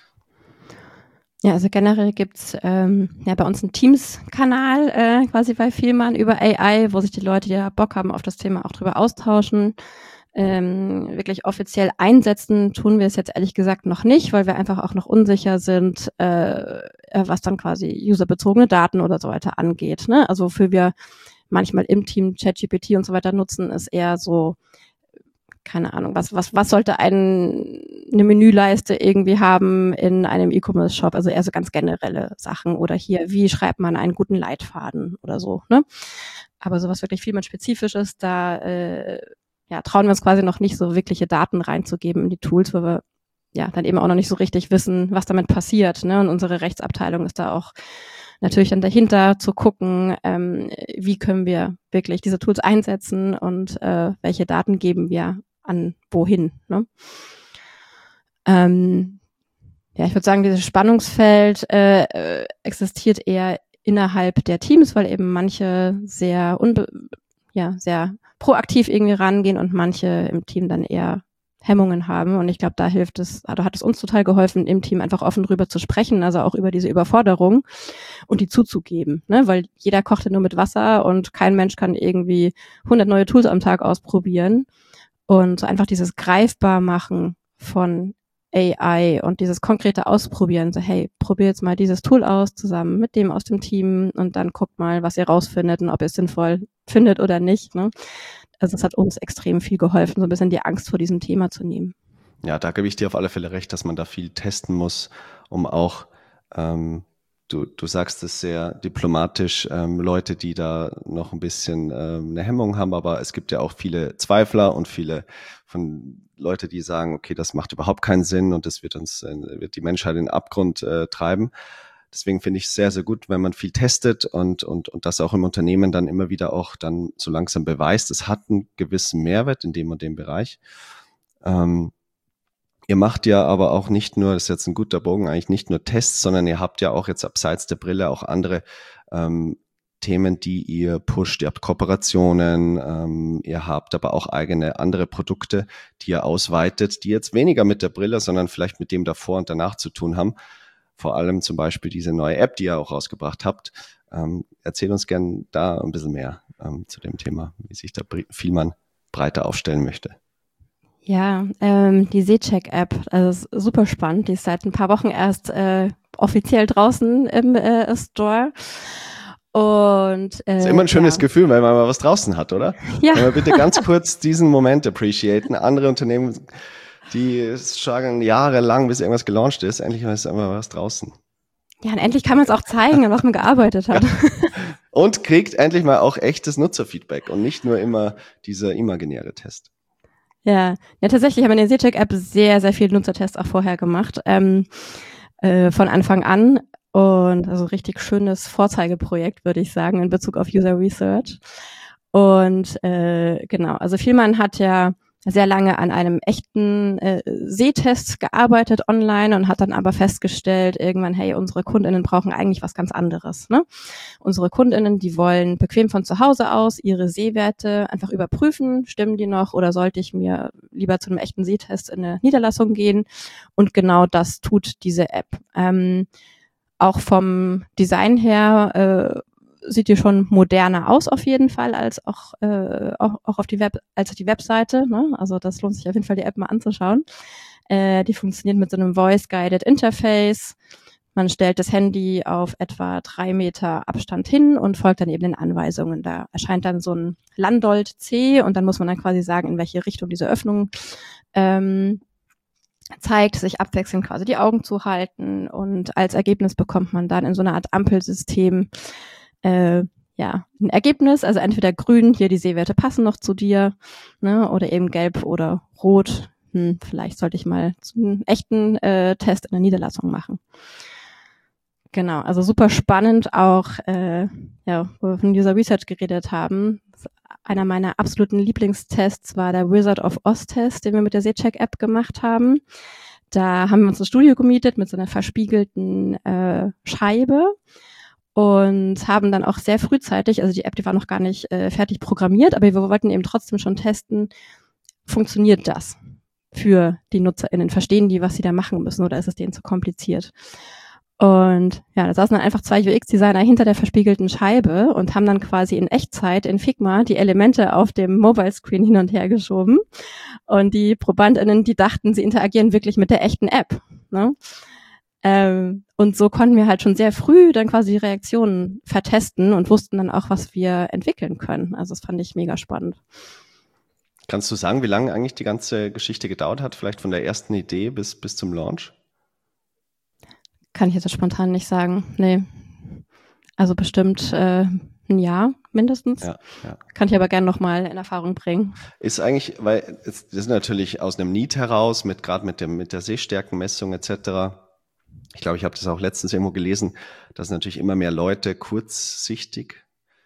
Ja, also generell gibt's bei uns einen Teams-Kanal quasi bei Vielmann über AI, wo sich die Leute, die ja Bock haben auf das Thema, auch drüber austauschen. Wirklich offiziell einsetzen tun wir es jetzt ehrlich gesagt noch nicht, weil wir einfach auch noch unsicher sind, was dann quasi userbezogene Daten oder so weiter angeht. Ne? Also wofür wir manchmal im Team ChatGPT und so weiter nutzen, ist eher so, keine Ahnung, was sollte eine Menüleiste irgendwie haben in einem E-Commerce-Shop, also eher so ganz generelle Sachen oder hier, wie schreibt man einen guten Leitfaden oder so. Ne? Aber sowas wirklich viel mehr Spezifisches, da trauen wir uns quasi noch nicht so wirkliche Daten reinzugeben in die Tools, weil wir ja dann eben auch noch nicht so richtig wissen, was damit passiert. Ne? Und unsere Rechtsabteilung ist da auch natürlich dann dahinter zu gucken, wie können wir wirklich diese Tools einsetzen und welche Daten geben wir an wohin. Ne? Ich würde sagen, dieses Spannungsfeld existiert eher innerhalb der Teams, weil eben manche sehr proaktiv irgendwie rangehen und manche im Team dann eher Hemmungen haben. Und ich glaube, da hat es uns total geholfen, im Team einfach offen drüber zu sprechen, also auch über diese Überforderung und die zuzugeben, ne? Weil jeder kocht ja nur mit Wasser und kein Mensch kann irgendwie 100 neue Tools am Tag ausprobieren. Und so einfach dieses greifbar machen von AI und dieses konkrete Ausprobieren, so hey, probier jetzt mal dieses Tool aus, zusammen mit dem aus dem Team und dann guckt mal, was ihr rausfindet und ob ihr es sinnvoll findet oder nicht. Ne? Also es hat uns extrem viel geholfen, so ein bisschen die Angst vor diesem Thema zu nehmen. Ja, da gebe ich dir auf alle Fälle recht, dass man da viel testen muss, um auch, du sagst es sehr diplomatisch, Leute, die da noch ein bisschen eine Hemmung haben, aber es gibt ja auch viele Zweifler und viele von Leute, die sagen, okay, das macht überhaupt keinen Sinn und das wird die Menschheit in den Abgrund treiben. Deswegen finde ich es sehr, sehr gut, wenn man viel testet und das auch im Unternehmen dann immer wieder auch dann so langsam beweist. Es hat einen gewissen Mehrwert in dem und dem Bereich. Ihr macht ja aber auch nicht nur, das ist jetzt ein guter Bogen, eigentlich nicht nur Tests, sondern ihr habt ja auch jetzt abseits der Brille auch andere Themen, die ihr pusht. Ihr habt Kooperationen, ihr habt aber auch eigene andere Produkte, die ihr ausweitet, die jetzt weniger mit der Brille, sondern vielleicht mit dem davor und danach zu tun haben. vor allem zum Beispiel diese neue App, die ihr auch rausgebracht habt. Erzähl uns gern da ein bisschen mehr zu dem Thema, wie sich da Fielmann breiter aufstellen möchte. Ja, die Seecheck-App, also ist super spannend. Die ist seit ein paar Wochen erst offiziell draußen im Store. Und ist immer ein schönes Gefühl, wenn man mal was draußen hat, oder? Ja. Können wir bitte ganz kurz diesen Moment appreciaten? Andere Unternehmen, die schlagen jahrelang, bis irgendwas gelauncht ist, endlich ist einfach was draußen. Ja, und endlich kann man es auch zeigen, an was man gearbeitet hat. Ja. Und kriegt endlich mal auch echtes Nutzerfeedback und nicht nur immer dieser imaginäre Test. Ja, tatsächlich haben wir in der Seecheck-App sehr, sehr viele Nutzertests auch vorher gemacht, von Anfang an. Und also richtig schönes Vorzeigeprojekt, würde ich sagen, in Bezug auf User Research. Und genau, also Fielmann hat ja sehr lange an einem echten Sehtest gearbeitet online und hat dann aber festgestellt, irgendwann, hey, unsere KundInnen brauchen eigentlich was ganz anderes. Ne? Unsere KundInnen, die wollen bequem von zu Hause aus ihre Sehwerte einfach überprüfen, stimmen die noch oder sollte ich mir lieber zu einem echten Sehtest in eine Niederlassung gehen? Und genau das tut diese App. Auch vom Design her sieht die schon moderner aus auf jeden Fall als auch auf die Webseite. Ne? Also das lohnt sich auf jeden Fall, die App mal anzuschauen. Die funktioniert mit so einem Voice-Guided Interface. Man stellt das Handy auf etwa 3 Meter Abstand hin und folgt dann eben den Anweisungen. Da erscheint dann so ein Landolt C und dann muss man dann quasi sagen, in welche Richtung diese Öffnung zeigt, sich abwechselnd quasi die Augen zu halten und als Ergebnis bekommt man dann in so einer Art Ampelsystem ein Ergebnis, also entweder grün, hier die Sehwerte passen noch zu dir, ne, oder eben gelb oder rot, vielleicht sollte ich mal einen echten Test in der Niederlassung machen. Genau, also super spannend auch, wo wir von User Research geredet haben. Einer meiner absoluten Lieblingstests war der Wizard of Oz Test, den wir mit der Seecheck-App gemacht haben. Da haben wir uns ein Studio gemietet mit so einer verspiegelten Scheibe und haben dann auch sehr frühzeitig, also die App, die war noch gar nicht fertig programmiert, aber wir wollten eben trotzdem schon testen, funktioniert das für die NutzerInnen? Verstehen die, was sie da machen müssen oder ist es denen zu kompliziert? Und ja, da saßen dann einfach 2 UX-Designer hinter der verspiegelten Scheibe und haben dann quasi in Echtzeit in Figma die Elemente auf dem Mobile-Screen hin und her geschoben. Und die ProbandInnen, die dachten, sie interagieren wirklich mit der echten App. Ne? Und so konnten wir halt schon sehr früh dann quasi die Reaktionen vertesten und wussten dann auch, was wir entwickeln können. Also das fand ich mega spannend. Kannst du sagen, wie lange eigentlich die ganze Geschichte gedauert hat? Vielleicht von der ersten Idee bis zum Launch? Kann ich jetzt spontan nicht sagen. Nee. Also bestimmt ein Jahr mindestens. Ja. Kann ich aber gerne nochmal in Erfahrung bringen. Ist eigentlich, weil das ist natürlich aus einem Need heraus, gerade mit der Sehstärkenmessung etc. Ich glaube, ich habe das auch letztens irgendwo gelesen, dass natürlich immer mehr Leute kurzsichtig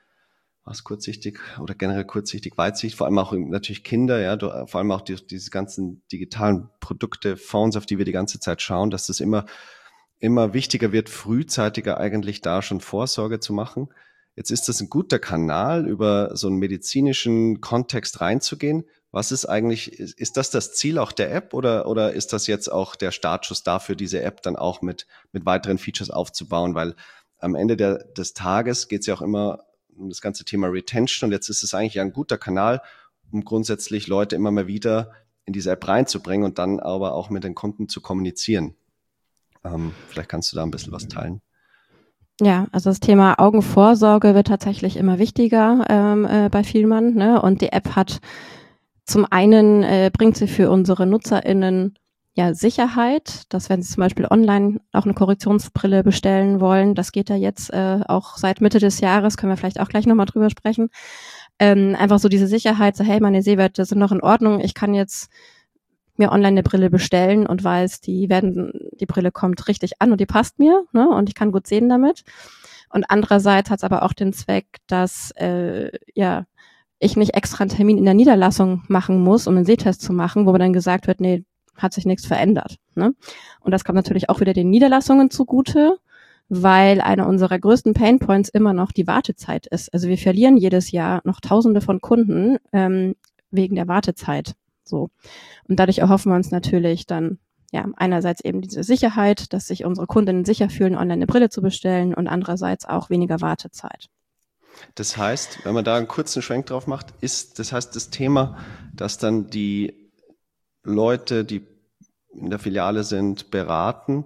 oder generell kurzsichtig, weitsichtig, vor allem auch natürlich Kinder, ja, vor allem auch diese ganzen digitalen Produkte, Phones, auf die wir die ganze Zeit schauen, dass das immer wichtiger wird, frühzeitiger eigentlich da schon Vorsorge zu machen. Jetzt ist das ein guter Kanal, über so einen medizinischen Kontext reinzugehen. Was ist eigentlich, ist das Ziel auch der App oder ist das jetzt auch der Startschuss dafür, diese App dann auch mit weiteren Features aufzubauen? Weil am Ende des Tages geht es ja auch immer um das ganze Thema Retention und jetzt ist es eigentlich ja ein guter Kanal, um grundsätzlich Leute immer mal wieder in diese App reinzubringen und dann aber auch mit den Kunden zu kommunizieren. Vielleicht kannst du da ein bisschen was teilen. Ja, also das Thema Augenvorsorge wird tatsächlich immer wichtiger bei Fielmann, ne? Und die App hat zum einen bringt sie für unsere NutzerInnen ja Sicherheit, dass wenn sie zum Beispiel online auch eine Korrektionsbrille bestellen wollen, das geht ja jetzt auch seit Mitte des Jahres, können wir vielleicht auch gleich nochmal drüber sprechen, einfach so diese Sicherheit, so hey, meine Sehwerte sind noch in Ordnung, ich kann jetzt mir online eine Brille bestellen und weiß, die Brille kommt richtig an und die passt mir, ne, und ich kann gut sehen damit. Und andererseits hat es aber auch den Zweck, dass ich nicht extra einen Termin in der Niederlassung machen muss, um einen Sehtest zu machen, wo mir dann gesagt wird, nee, hat sich nichts verändert. Ne? Und das kommt natürlich auch wieder den Niederlassungen zugute, weil einer unserer größten Painpoints immer noch die Wartezeit ist. Also wir verlieren jedes Jahr noch Tausende von Kunden wegen der Wartezeit. So. Und dadurch erhoffen wir uns natürlich dann einerseits eben diese Sicherheit, dass sich unsere Kundinnen sicher fühlen, online eine Brille zu bestellen und andererseits auch weniger Wartezeit. Das heißt, wenn man da einen kurzen Schwenk drauf macht, das Thema, dass dann die Leute, die in der Filiale sind, beraten,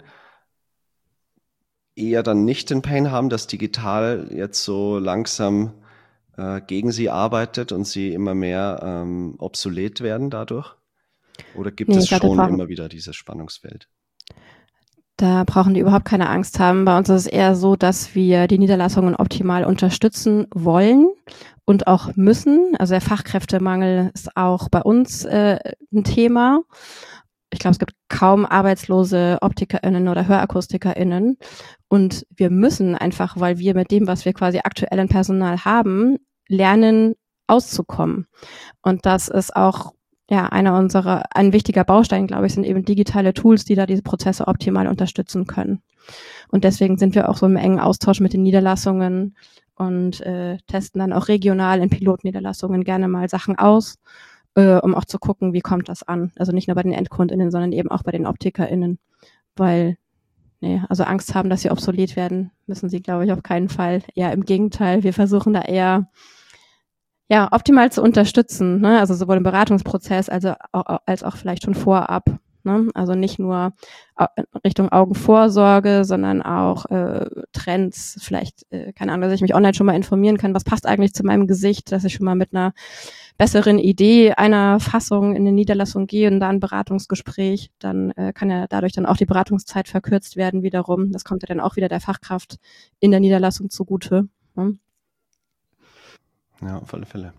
eher dann nicht den Pain haben, dass digital jetzt so langsam gegen sie arbeitet und sie immer mehr obsolet werden dadurch? Oder gibt es schon immer wieder dieses Spannungsfeld? Da brauchen die überhaupt keine Angst haben. Bei uns ist es eher so, dass wir die Niederlassungen optimal unterstützen wollen und auch müssen. Also der Fachkräftemangel ist auch bei uns ein Thema. Ich glaube, es gibt kaum arbeitslose OptikerInnen oder HörakustikerInnen. Und wir müssen einfach, weil wir mit dem, was wir quasi aktuell an Personal haben, lernen, auszukommen. Und das ist auch ein wichtiger Baustein, glaube ich, sind eben digitale Tools, die da diese Prozesse optimal unterstützen können. Und deswegen sind wir auch so im engen Austausch mit den Niederlassungen und testen dann auch regional in Pilotniederlassungen gerne mal Sachen aus, um auch zu gucken, wie kommt das an. Also nicht nur bei den EndkundInnen, sondern eben auch bei den OptikerInnen. Weil, also Angst haben, dass sie obsolet werden, müssen sie, glaube ich, auf keinen Fall. Ja, im Gegenteil, wir versuchen da eher optimal zu unterstützen, ne? Also sowohl im Beratungsprozess als auch vielleicht schon vorab. Ne? Also nicht nur Richtung Augenvorsorge, sondern auch Trends, vielleicht, keine Ahnung, dass ich mich online schon mal informieren kann, was passt eigentlich zu meinem Gesicht, dass ich schon mal mit einer besseren Idee einer Fassung in eine Niederlassung gehe und da ein Beratungsgespräch, dann kann ja dadurch dann auch die Beratungszeit verkürzt werden wiederum. Das kommt ja dann auch wieder der Fachkraft in der Niederlassung zugute. Ne? Ja, auf alle Fälle.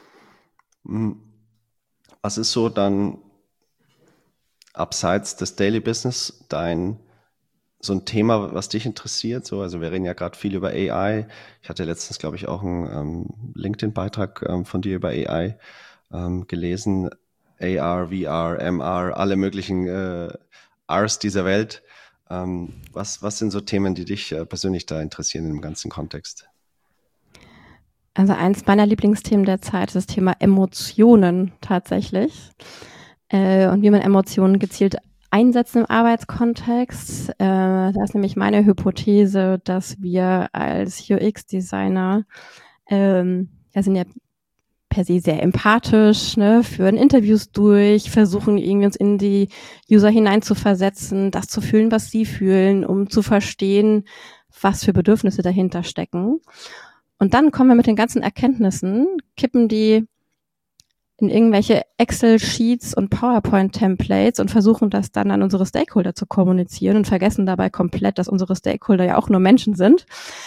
Was ist so dann abseits des Daily Business so ein Thema, was dich interessiert? So, also wir reden ja gerade viel über AI. Ich hatte letztens, glaube ich, auch einen LinkedIn-Beitrag von dir über AI gelesen. AR, VR, MR, alle möglichen Rs dieser Welt. Was sind so Themen, die dich persönlich da interessieren im ganzen Kontext? Also eins meiner Lieblingsthemen der Zeit ist das Thema Emotionen tatsächlich. Und wie man Emotionen gezielt einsetzt im Arbeitskontext. Da ist nämlich meine Hypothese, dass wir als UX-Designer sind ja per se sehr empathisch, ne, führen Interviews durch, versuchen irgendwie uns in die User hineinzuversetzen, das zu fühlen, was sie fühlen, um zu verstehen, was für Bedürfnisse dahinter stecken. Und dann kommen wir mit den ganzen Erkenntnissen, kippen die in irgendwelche Excel-Sheets und PowerPoint-Templates und versuchen das dann an unsere Stakeholder zu kommunizieren und vergessen dabei komplett, dass unsere Stakeholder ja auch nur Menschen sind,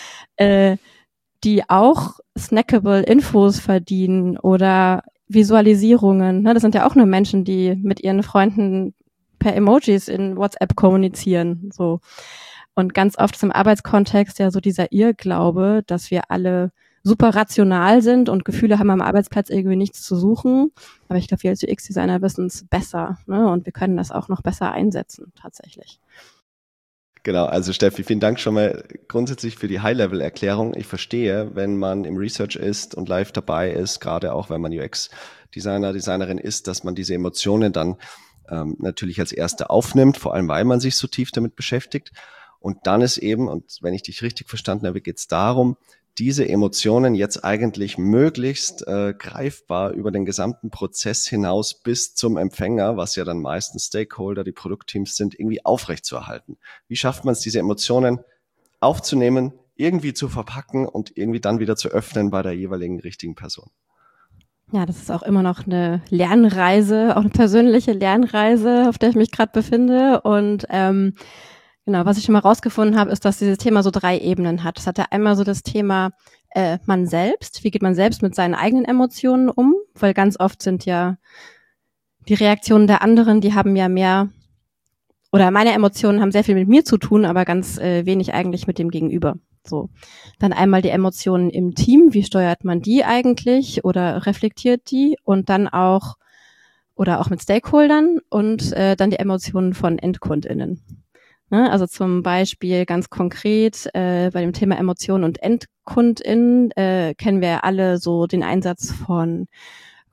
die auch snackable Infos verdienen oder Visualisierungen. Ne? Das sind ja auch nur Menschen, die mit ihren Freunden per Emojis in WhatsApp kommunizieren. So. Und ganz oft ist im Arbeitskontext ja so dieser Irrglaube, dass wir alle super rational sind und Gefühle haben am Arbeitsplatz irgendwie nichts zu suchen. Aber ich glaube, wir als UX-Designer wissen es besser, ne? Und wir können das auch noch besser einsetzen, tatsächlich. Genau, also Steffi, vielen Dank schon mal grundsätzlich für die High-Level-Erklärung. Ich verstehe, wenn man im Research ist und live dabei ist, gerade auch wenn man UX-Designer, Designerin ist, dass man diese Emotionen dann natürlich als erste aufnimmt, vor allem weil man sich so tief damit beschäftigt. Und dann ist eben, und wenn ich dich richtig verstanden habe, geht es darum, diese Emotionen jetzt eigentlich möglichst greifbar über den gesamten Prozess hinaus bis zum Empfänger, was ja dann meistens Stakeholder, die Produktteams sind, irgendwie aufrechtzuerhalten. Wie schafft man es, diese Emotionen aufzunehmen, irgendwie zu verpacken und irgendwie dann wieder zu öffnen bei der jeweiligen richtigen Person? Ja, das ist auch immer noch eine Lernreise, auch eine persönliche Lernreise, auf der ich mich gerade befinde. Und genau, was ich schon mal rausgefunden habe, ist, dass dieses Thema so 3 Ebenen hat. Es hat ja einmal so das Thema man selbst. Wie geht man selbst mit seinen eigenen Emotionen um? Weil ganz oft sind ja die Reaktionen der anderen, die haben ja mehr, oder meine Emotionen haben sehr viel mit mir zu tun, aber ganz wenig eigentlich mit dem Gegenüber. So. Dann einmal die Emotionen im Team. Wie steuert man die eigentlich oder reflektiert die? Und dann auch, oder auch mit Stakeholdern und dann die Emotionen von EndkundInnen. Ne? Also zum Beispiel ganz konkret bei dem Thema Emotionen und EndkundInnen kennen wir alle so den Einsatz von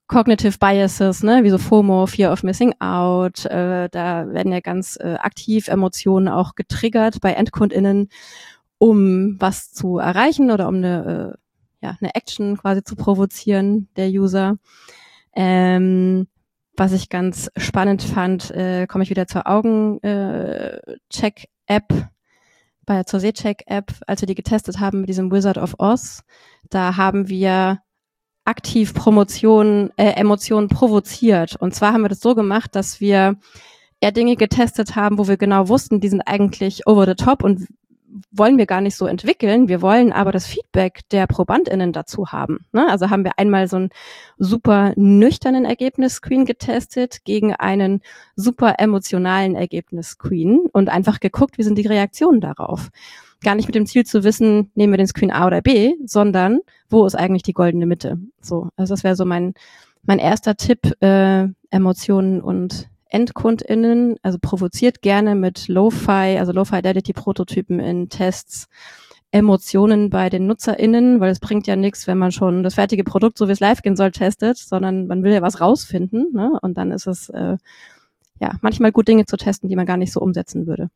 Cognitive Biases, ne, wie so FOMO, Fear of Missing Out, da werden ja ganz aktiv Emotionen auch getriggert bei EndkundInnen, um was zu erreichen oder um eine Action quasi zu provozieren der User. Was ich ganz spannend fand, komme ich wieder zur Augencheck-App, zur Sehcheck-App, als wir die getestet haben mit diesem Wizard of Oz. Da haben wir aktiv Emotionen provoziert. Und zwar haben wir das so gemacht, dass wir eher Dinge getestet haben, wo wir genau wussten, die sind eigentlich over the top und wollen wir gar nicht so entwickeln. Wir wollen aber das Feedback der ProbandInnen dazu haben. Ne? Also haben wir einmal so einen super nüchternen Ergebnis-Screen getestet gegen einen super emotionalen Ergebnis-Screen und einfach geguckt, wie sind die Reaktionen darauf. Gar nicht mit dem Ziel zu wissen, nehmen wir den Screen A oder B, sondern wo ist eigentlich die goldene Mitte? So, also das wäre so mein erster Tipp, Emotionen und EndkundInnen, also provoziert gerne mit Lo-Fi, also Lo-Fi-Fidelity-Prototypen in Tests, Emotionen bei den NutzerInnen, weil es bringt ja nichts, wenn man schon das fertige Produkt, so wie es live gehen soll, testet, sondern man will ja was rausfinden, ne? Und dann ist es manchmal gut, Dinge zu testen, die man gar nicht so umsetzen würde.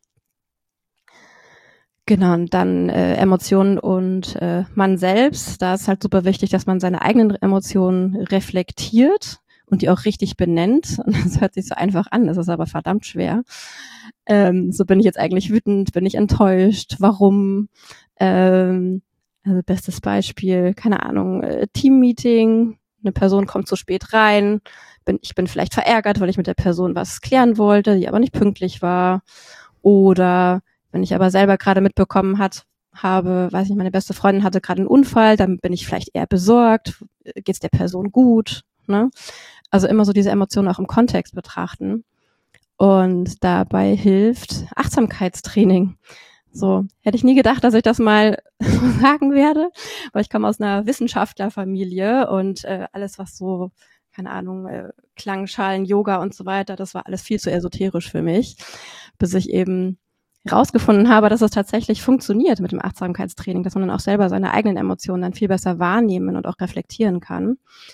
Genau, und dann Emotionen und man selbst, da ist halt super wichtig, dass man seine eigenen Emotionen reflektiert und die auch richtig benennt. Und das hört sich so einfach an, das ist aber verdammt schwer. So, bin ich jetzt eigentlich wütend, bin ich enttäuscht, warum? Also bestes Beispiel, keine Ahnung, Teammeeting, eine Person kommt zu spät rein, ich bin vielleicht verärgert, weil ich mit der Person was klären wollte, die aber nicht pünktlich war. Oder wenn ich aber selber gerade mitbekommen habe, weiß ich, meine beste Freundin hatte gerade einen Unfall, dann bin ich vielleicht eher besorgt, geht's der Person gut, ne? Also immer so diese Emotionen auch im Kontext betrachten. Und dabei hilft Achtsamkeitstraining. So, hätte ich nie gedacht, dass ich das mal sagen werde, weil ich komme aus einer Wissenschaftlerfamilie und alles, was so, keine Ahnung, Klangschalen, Yoga und so weiter, das war alles viel zu esoterisch für mich, bis ich eben rausgefunden habe, dass es tatsächlich funktioniert mit dem Achtsamkeitstraining, dass man dann auch selber seine eigenen Emotionen dann viel besser wahrnehmen und auch reflektieren kann.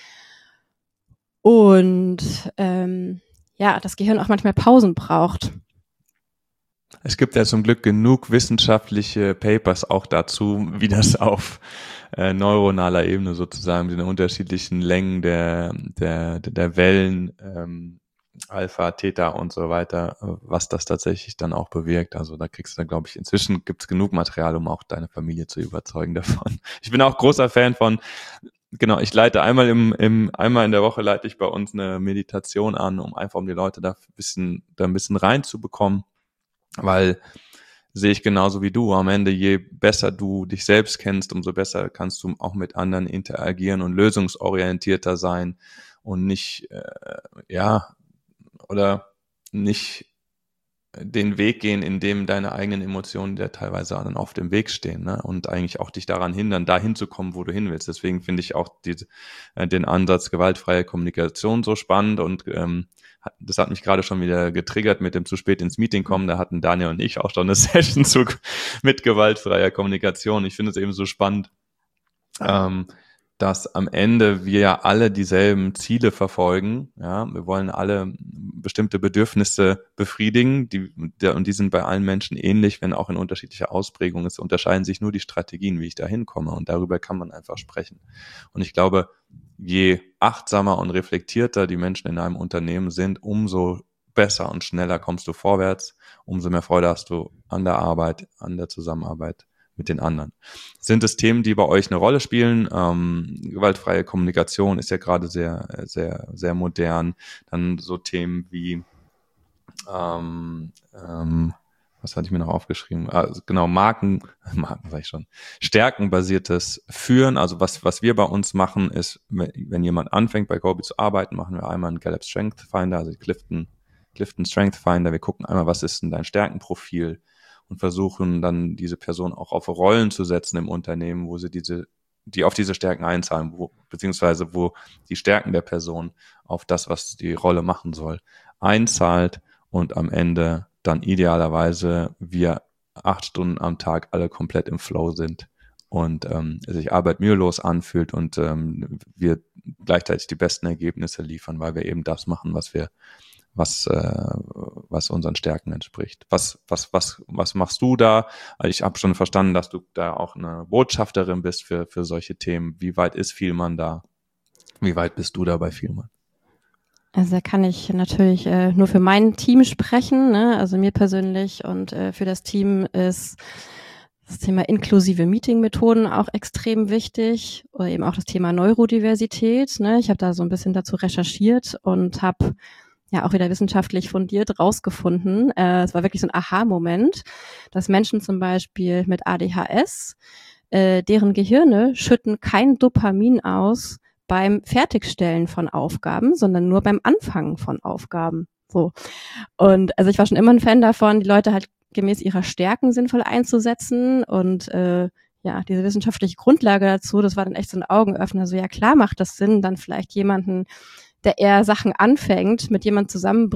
Und das Gehirn auch manchmal Pausen braucht. Es gibt ja zum Glück genug wissenschaftliche Papers auch dazu, wie das auf neuronaler Ebene sozusagen, mit den unterschiedlichen Längen der Wellen, Alpha, Theta und so weiter, was das tatsächlich dann auch bewirkt. Also da kriegst du dann, glaube ich, inzwischen gibt's genug Material, um auch deine Familie zu überzeugen davon. Ich bin auch großer Fan von, genau, ich leite einmal einmal in der Woche leite ich bei uns eine Meditation an, um die Leute da ein bisschen reinzubekommen, weil sehe ich genauso wie du. Am Ende, je besser du dich selbst kennst, umso besser kannst du auch mit anderen interagieren und lösungsorientierter sein und nicht oder nicht den Weg gehen, in dem deine eigenen Emotionen dir teilweise dann auf dem Weg stehen, ne? Und eigentlich auch dich daran hindern, dahin zu kommen, wo du hin willst. Deswegen finde ich auch den Ansatz gewaltfreie Kommunikation so spannend und das hat mich gerade schon wieder getriggert mit dem zu spät ins Meeting kommen. Da hatten Daniel und ich auch schon eine Session mit gewaltfreier Kommunikation. Ich finde es eben so spannend, dass am Ende wir ja alle dieselben Ziele verfolgen. Ja, wir wollen alle bestimmte Bedürfnisse befriedigen, und die sind bei allen Menschen ähnlich, wenn auch in unterschiedlicher Ausprägung. Es unterscheiden sich nur die Strategien, wie ich da hinkomme, und darüber kann man einfach sprechen. Und ich glaube, je achtsamer und reflektierter die Menschen in einem Unternehmen sind, umso besser und schneller kommst du vorwärts, umso mehr Freude hast du an der Arbeit, an der Zusammenarbeit mit den anderen. Sind es Themen, die bei euch eine Rolle spielen? Gewaltfreie Kommunikation ist ja gerade sehr, sehr, sehr modern. Dann so Themen wie, was hatte ich mir noch aufgeschrieben? Genau, Marken sag ich schon. Stärkenbasiertes Führen. Also was wir bei uns machen, ist, wenn jemand anfängt bei Golby zu arbeiten, machen wir einmal einen Gallup Strength Finder, also Clifton Strength Finder. Wir gucken einmal, was ist denn dein Stärkenprofil? Und versuchen dann diese Person auch auf Rollen zu setzen im Unternehmen, wo sie die auf diese Stärken einzahlen, beziehungsweise wo die Stärken der Person auf das, was die Rolle machen soll, einzahlt und am Ende dann idealerweise wir 8 Stunden am Tag alle komplett im Flow sind und sich Arbeit mühelos anfühlt und wir gleichzeitig die besten Ergebnisse liefern, weil wir eben das machen, was unseren Stärken entspricht. Was machst du da? Also ich habe schon verstanden, dass du da auch eine Botschafterin bist für solche Themen. Wie weit ist Vielmann da? Wie weit bist du da bei Vielmann? Also da kann ich natürlich nur für mein Team sprechen, ne? Also mir persönlich und für das Team ist das Thema inklusive Meeting-Methoden auch extrem wichtig oder eben auch das Thema Neurodiversität, ne? Ich habe da so ein bisschen dazu recherchiert und habe ja auch wieder wissenschaftlich fundiert rausgefunden. Es war wirklich so ein Aha-Moment, dass Menschen zum Beispiel mit ADHS, deren Gehirne schütten kein Dopamin aus beim Fertigstellen von Aufgaben, sondern nur beim Anfangen von Aufgaben. So. Und also ich war schon immer ein Fan davon, die Leute halt gemäß ihrer Stärken sinnvoll einzusetzen und diese wissenschaftliche Grundlage dazu, das war dann echt so ein Augenöffner. So, ja klar macht das Sinn, dann vielleicht jemanden, der eher Sachen anfängt, mit jemandem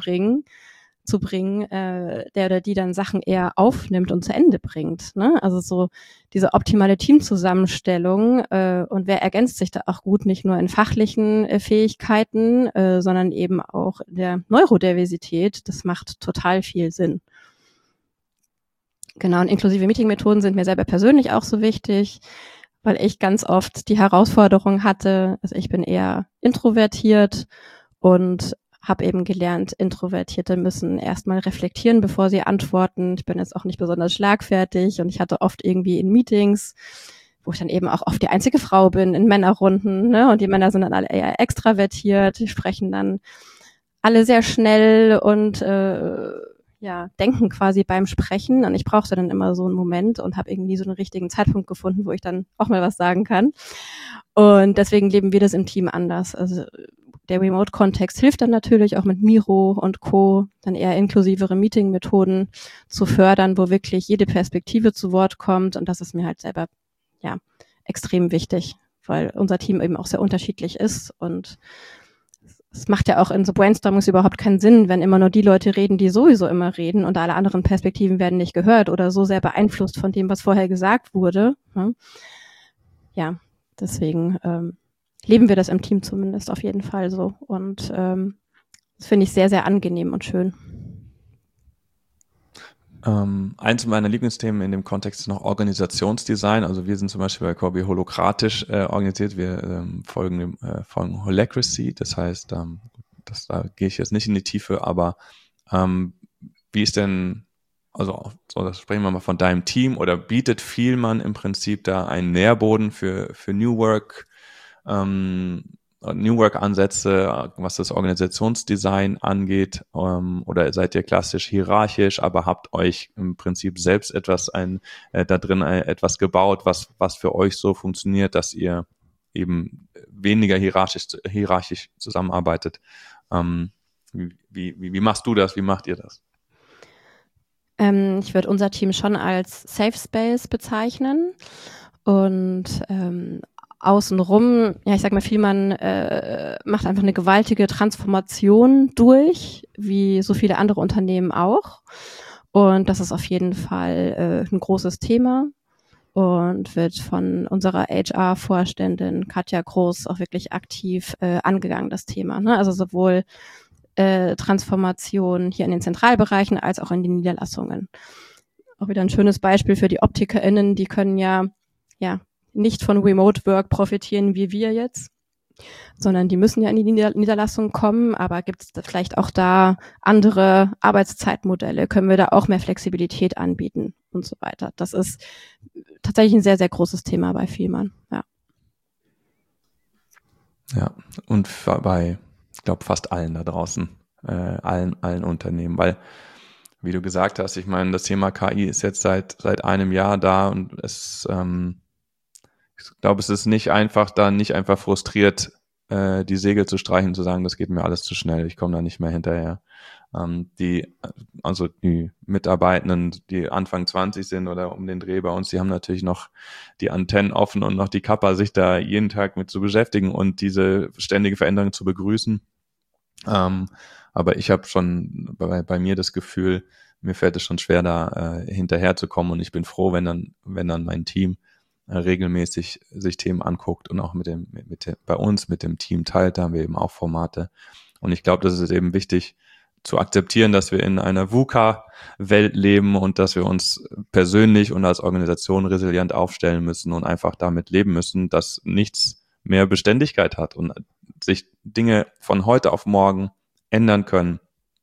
zu bringen, der oder die dann Sachen eher aufnimmt und zu Ende bringt. Ne? Also so diese optimale Teamzusammenstellung und wer ergänzt sich da auch gut, nicht nur in fachlichen Fähigkeiten, sondern eben auch in der Neurodiversität, das macht total viel Sinn. Genau, und inklusive Meeting-Methoden sind mir selber persönlich auch so wichtig, weil ich ganz oft die Herausforderung hatte, also ich bin eher introvertiert und habe eben gelernt, Introvertierte müssen erstmal reflektieren, bevor sie antworten. Ich bin jetzt auch nicht besonders schlagfertig und ich hatte oft irgendwie in Meetings, wo ich dann eben auch oft die einzige Frau bin in Männerrunden, ne? Und die Männer sind dann alle eher extravertiert, die sprechen dann alle sehr schnell und denken quasi beim Sprechen. Und ich brauchte dann immer so einen Moment und habe irgendwie so einen richtigen Zeitpunkt gefunden, wo ich dann auch mal was sagen kann. Und deswegen leben wir das im Team anders. Also der Remote-Kontext hilft dann natürlich auch mit Miro und Co. dann eher inklusivere Meeting-Methoden zu fördern, wo wirklich jede Perspektive zu Wort kommt. Und das ist mir halt selber extrem wichtig, weil unser Team eben auch sehr unterschiedlich ist. Und es macht ja auch in so Brainstormings überhaupt keinen Sinn, wenn immer nur die Leute reden, die sowieso immer reden und alle anderen Perspektiven werden nicht gehört oder so sehr beeinflusst von dem, was vorher gesagt wurde. Ja, deswegen leben wir das im Team zumindest auf jeden Fall so. Und das finde ich sehr, sehr angenehm und schön. Eins meiner Lieblingsthemen in dem Kontext ist noch Organisationsdesign. Also wir sind zum Beispiel bei Corby holokratisch organisiert. Wir folgen Holacracy. Das heißt, da gehe ich jetzt nicht in die Tiefe, aber wie ist denn, also das sprechen wir mal von deinem Team, oder bietet Vielmann im Prinzip da einen Nährboden für New Work, New Work-Ansätze, was das Organisationsdesign angeht, oder seid ihr klassisch hierarchisch, aber habt euch im Prinzip selbst da drin etwas gebaut, was für euch so funktioniert, dass ihr eben weniger hierarchisch zusammenarbeitet. Wie machst du das? Wie macht ihr das? Ich würde unser Team schon als Safe Space bezeichnen und außenrum, ich sag mal, Vielmann macht einfach eine gewaltige Transformation durch, wie so viele andere Unternehmen auch. Und das ist auf jeden Fall ein großes Thema und wird von unserer HR-Vorständin Katja Groß auch wirklich aktiv angegangen, das Thema. Ne? Also sowohl Transformation hier in den Zentralbereichen als auch in den Niederlassungen. Auch wieder ein schönes Beispiel für die OptikerInnen, die können ja nicht von Remote Work profitieren wie wir jetzt, sondern die müssen ja in die Niederlassung kommen, aber gibt es vielleicht auch da andere Arbeitszeitmodelle? Können wir da auch mehr Flexibilität anbieten und so weiter? Das ist tatsächlich ein sehr, sehr großes Thema bei Vielmann, ja. Ja, und bei, ich glaube, fast allen da draußen, allen Unternehmen, weil, wie du gesagt hast, ich meine, das Thema KI ist jetzt seit einem Jahr da und ich glaube, es ist nicht einfach frustriert, die Segel zu streichen, zu sagen, das geht mir alles zu schnell, ich komme da nicht mehr hinterher. Die Mitarbeitenden, die Anfang 20 sind oder um den Dreh bei uns, die haben natürlich noch die Antennen offen und noch die Kappa, sich da jeden Tag mit zu beschäftigen und diese ständige Veränderung zu begrüßen. Aber ich habe schon bei mir das Gefühl, mir fällt es schon schwer, da hinterherzukommen, und ich bin froh, wenn dann mein Team regelmäßig sich Themen anguckt und auch bei uns mit dem Team teilt. Da haben wir eben auch Formate. Und ich glaube, das ist eben wichtig zu akzeptieren, dass wir in einer VUCA-Welt leben und dass wir uns persönlich und als Organisation resilient aufstellen müssen und einfach damit leben müssen, dass nichts mehr Beständigkeit hat und sich Dinge von heute auf morgen ändern können.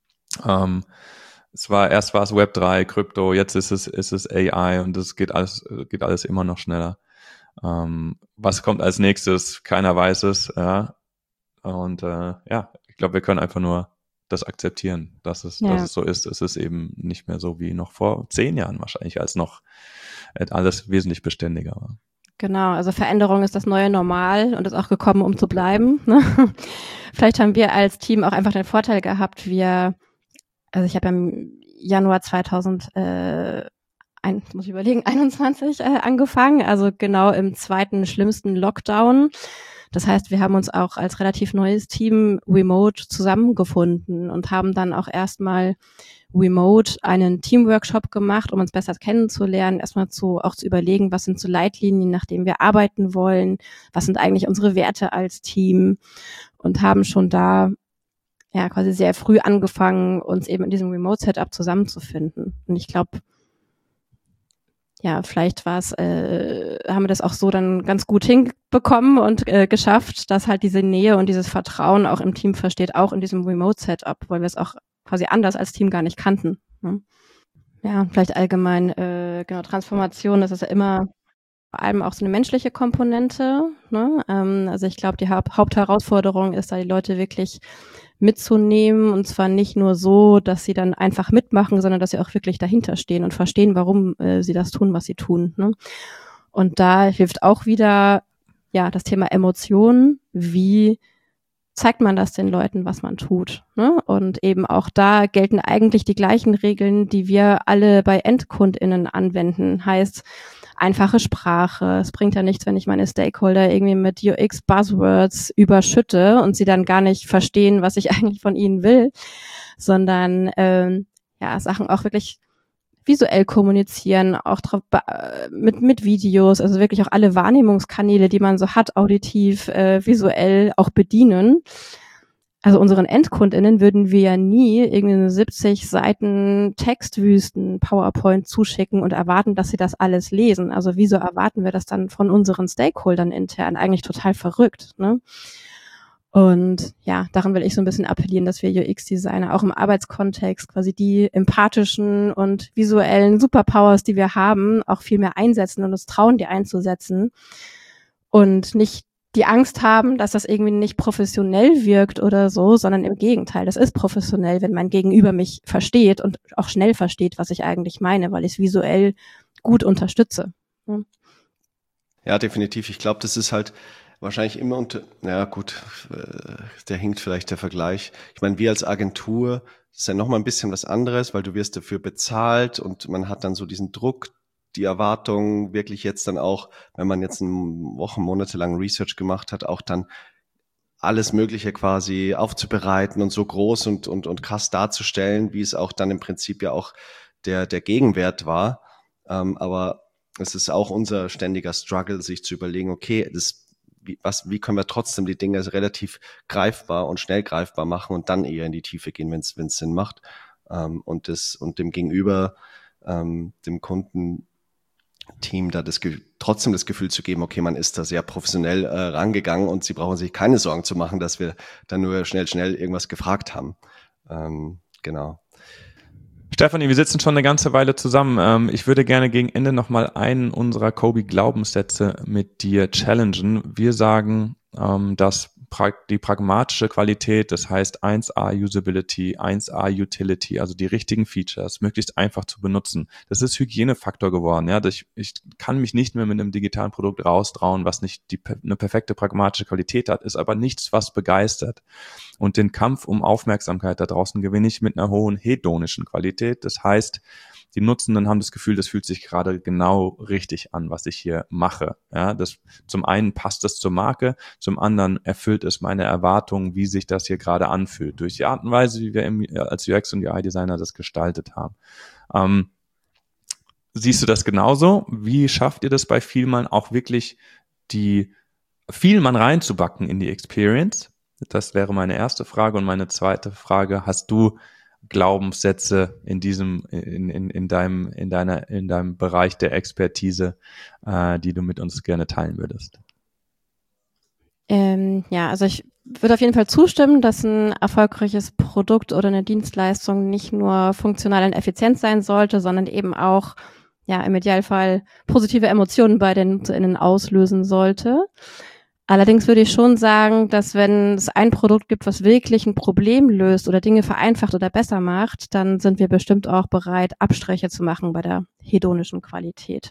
Erst war es Web3, Krypto, jetzt ist es AI und es geht alles immer noch schneller. Was kommt als nächstes? Keiner weiß es. Ja. Und ich glaube, wir können einfach nur das akzeptieren, dass es so ist. Es ist eben nicht mehr so wie noch vor 10 Jahren wahrscheinlich, als noch alles wesentlich beständiger war. Genau, also Veränderung ist das neue Normal und ist auch gekommen, um zu bleiben. Ne? Vielleicht haben wir als Team auch einfach den Vorteil gehabt, ich habe im Januar 2021 angefangen, also genau im zweiten schlimmsten Lockdown. Das heißt, wir haben uns auch als relativ neues Team remote zusammengefunden und haben dann auch erstmal remote einen Teamworkshop gemacht, um uns besser kennenzulernen, erstmal auch zu überlegen, was sind so Leitlinien, nach denen wir arbeiten wollen, was sind eigentlich unsere Werte als Team und haben schon da quasi sehr früh angefangen, uns eben in diesem Remote-Setup zusammenzufinden. Und ich glaube, vielleicht haben wir das auch so dann ganz gut hinbekommen und geschafft, dass halt diese Nähe und dieses Vertrauen auch im Team versteht, auch in diesem Remote-Setup, weil wir es auch quasi anders als Team gar nicht kannten. Ne? Ja, und vielleicht allgemein, Transformation, das ist ja immer vor allem auch so eine menschliche Komponente. Ne? Also ich glaube, die Hauptherausforderung ist da, die Leute wirklich mitzunehmen und zwar nicht nur so, dass sie dann einfach mitmachen, sondern dass sie auch wirklich dahinter stehen und verstehen, warum sie das tun, was sie tun. Ne? Und da hilft auch wieder das Thema Emotionen. Wie zeigt man das den Leuten, was man tut? Ne? Und eben auch da gelten eigentlich die gleichen Regeln, die wir alle bei EndkundInnen anwenden. Heißt, einfache Sprache. Es bringt ja nichts, wenn ich meine Stakeholder irgendwie mit UX-Buzzwords überschütte und sie dann gar nicht verstehen, was ich eigentlich von ihnen will, sondern Sachen auch wirklich visuell kommunizieren, auch mit Videos, also wirklich auch alle Wahrnehmungskanäle, die man so hat, auditiv, visuell auch bedienen. Also unseren EndkundInnen würden wir ja nie irgendwie eine 70 Seiten Textwüsten PowerPoint zuschicken und erwarten, dass sie das alles lesen. Also wieso erwarten wir das dann von unseren Stakeholdern intern? Eigentlich total verrückt, ne? Und daran will ich so ein bisschen appellieren, dass wir UX-Designer auch im Arbeitskontext quasi die empathischen und visuellen Superpowers, die wir haben, auch viel mehr einsetzen und uns trauen, die einzusetzen und nicht die Angst haben, dass das irgendwie nicht professionell wirkt oder so, sondern im Gegenteil, das ist professionell, wenn mein Gegenüber mich versteht und auch schnell versteht, was ich eigentlich meine, weil ich es visuell gut unterstütze. Ja, definitiv. Ich glaube, das ist halt wahrscheinlich immer der hinkt vielleicht der Vergleich. Ich meine, wir als Agentur, das ist ja nochmal ein bisschen was anderes, weil du wirst dafür bezahlt und man hat dann so diesen Druck, die Erwartung, wirklich jetzt dann auch, wenn man jetzt monatelang Research gemacht hat, auch dann alles Mögliche quasi aufzubereiten und so groß und krass darzustellen, wie es auch dann im Prinzip ja auch der Gegenwert war. Aber es ist auch unser ständiger Struggle, sich zu überlegen, okay, wie können wir trotzdem die Dinge relativ greifbar und schnell greifbar machen und dann eher in die Tiefe gehen, wenn es Sinn macht. Und dem Gegenüber, dem Kundenteam da trotzdem das Gefühl zu geben, okay, man ist da sehr professionell rangegangen und sie brauchen sich keine Sorgen zu machen, dass wir dann nur schnell irgendwas gefragt haben. Genau. Stefanie, wir sitzen schon eine ganze Weile zusammen. Ich würde gerne gegen Ende nochmal einen unserer Kobi-Glaubenssätze mit dir challengen. Wir sagen, dass die pragmatische Qualität, das heißt 1A Usability, 1A Utility, also die richtigen Features, möglichst einfach zu benutzen. Das ist Hygienefaktor geworden. Ja, ich kann mich nicht mehr mit einem digitalen Produkt raustrauen, was nicht eine perfekte pragmatische Qualität hat, ist aber nichts, was begeistert. Und den Kampf um Aufmerksamkeit da draußen gewinne ich mit einer hohen hedonischen Qualität. Das heißt, die Nutzenden haben das Gefühl, das fühlt sich gerade genau richtig an, was ich hier mache. Ja, zum einen passt es zur Marke, zum anderen erfüllt es meine Erwartungen, wie sich das hier gerade anfühlt, durch die Art und Weise, wie wir als UX und UI-Designer das gestaltet haben. siehst du das genauso? Wie schafft ihr das bei Vielmann auch wirklich die Vielmann reinzubacken in die Experience? Das wäre meine erste Frage. Und meine zweite Frage: Hast du Glaubenssätze in deinem Bereich der Expertise, die du mit uns gerne teilen würdest? Ja, also ich würde auf jeden Fall zustimmen, dass ein erfolgreiches Produkt oder eine Dienstleistung nicht nur funktional und effizient sein sollte, sondern eben auch, ja, im Idealfall positive Emotionen bei den NutzerInnen auslösen sollte. Allerdings würde ich schon sagen, dass wenn es ein Produkt gibt, was wirklich ein Problem löst oder Dinge vereinfacht oder besser macht, dann sind wir bestimmt auch bereit, Abstriche zu machen bei der hedonischen Qualität.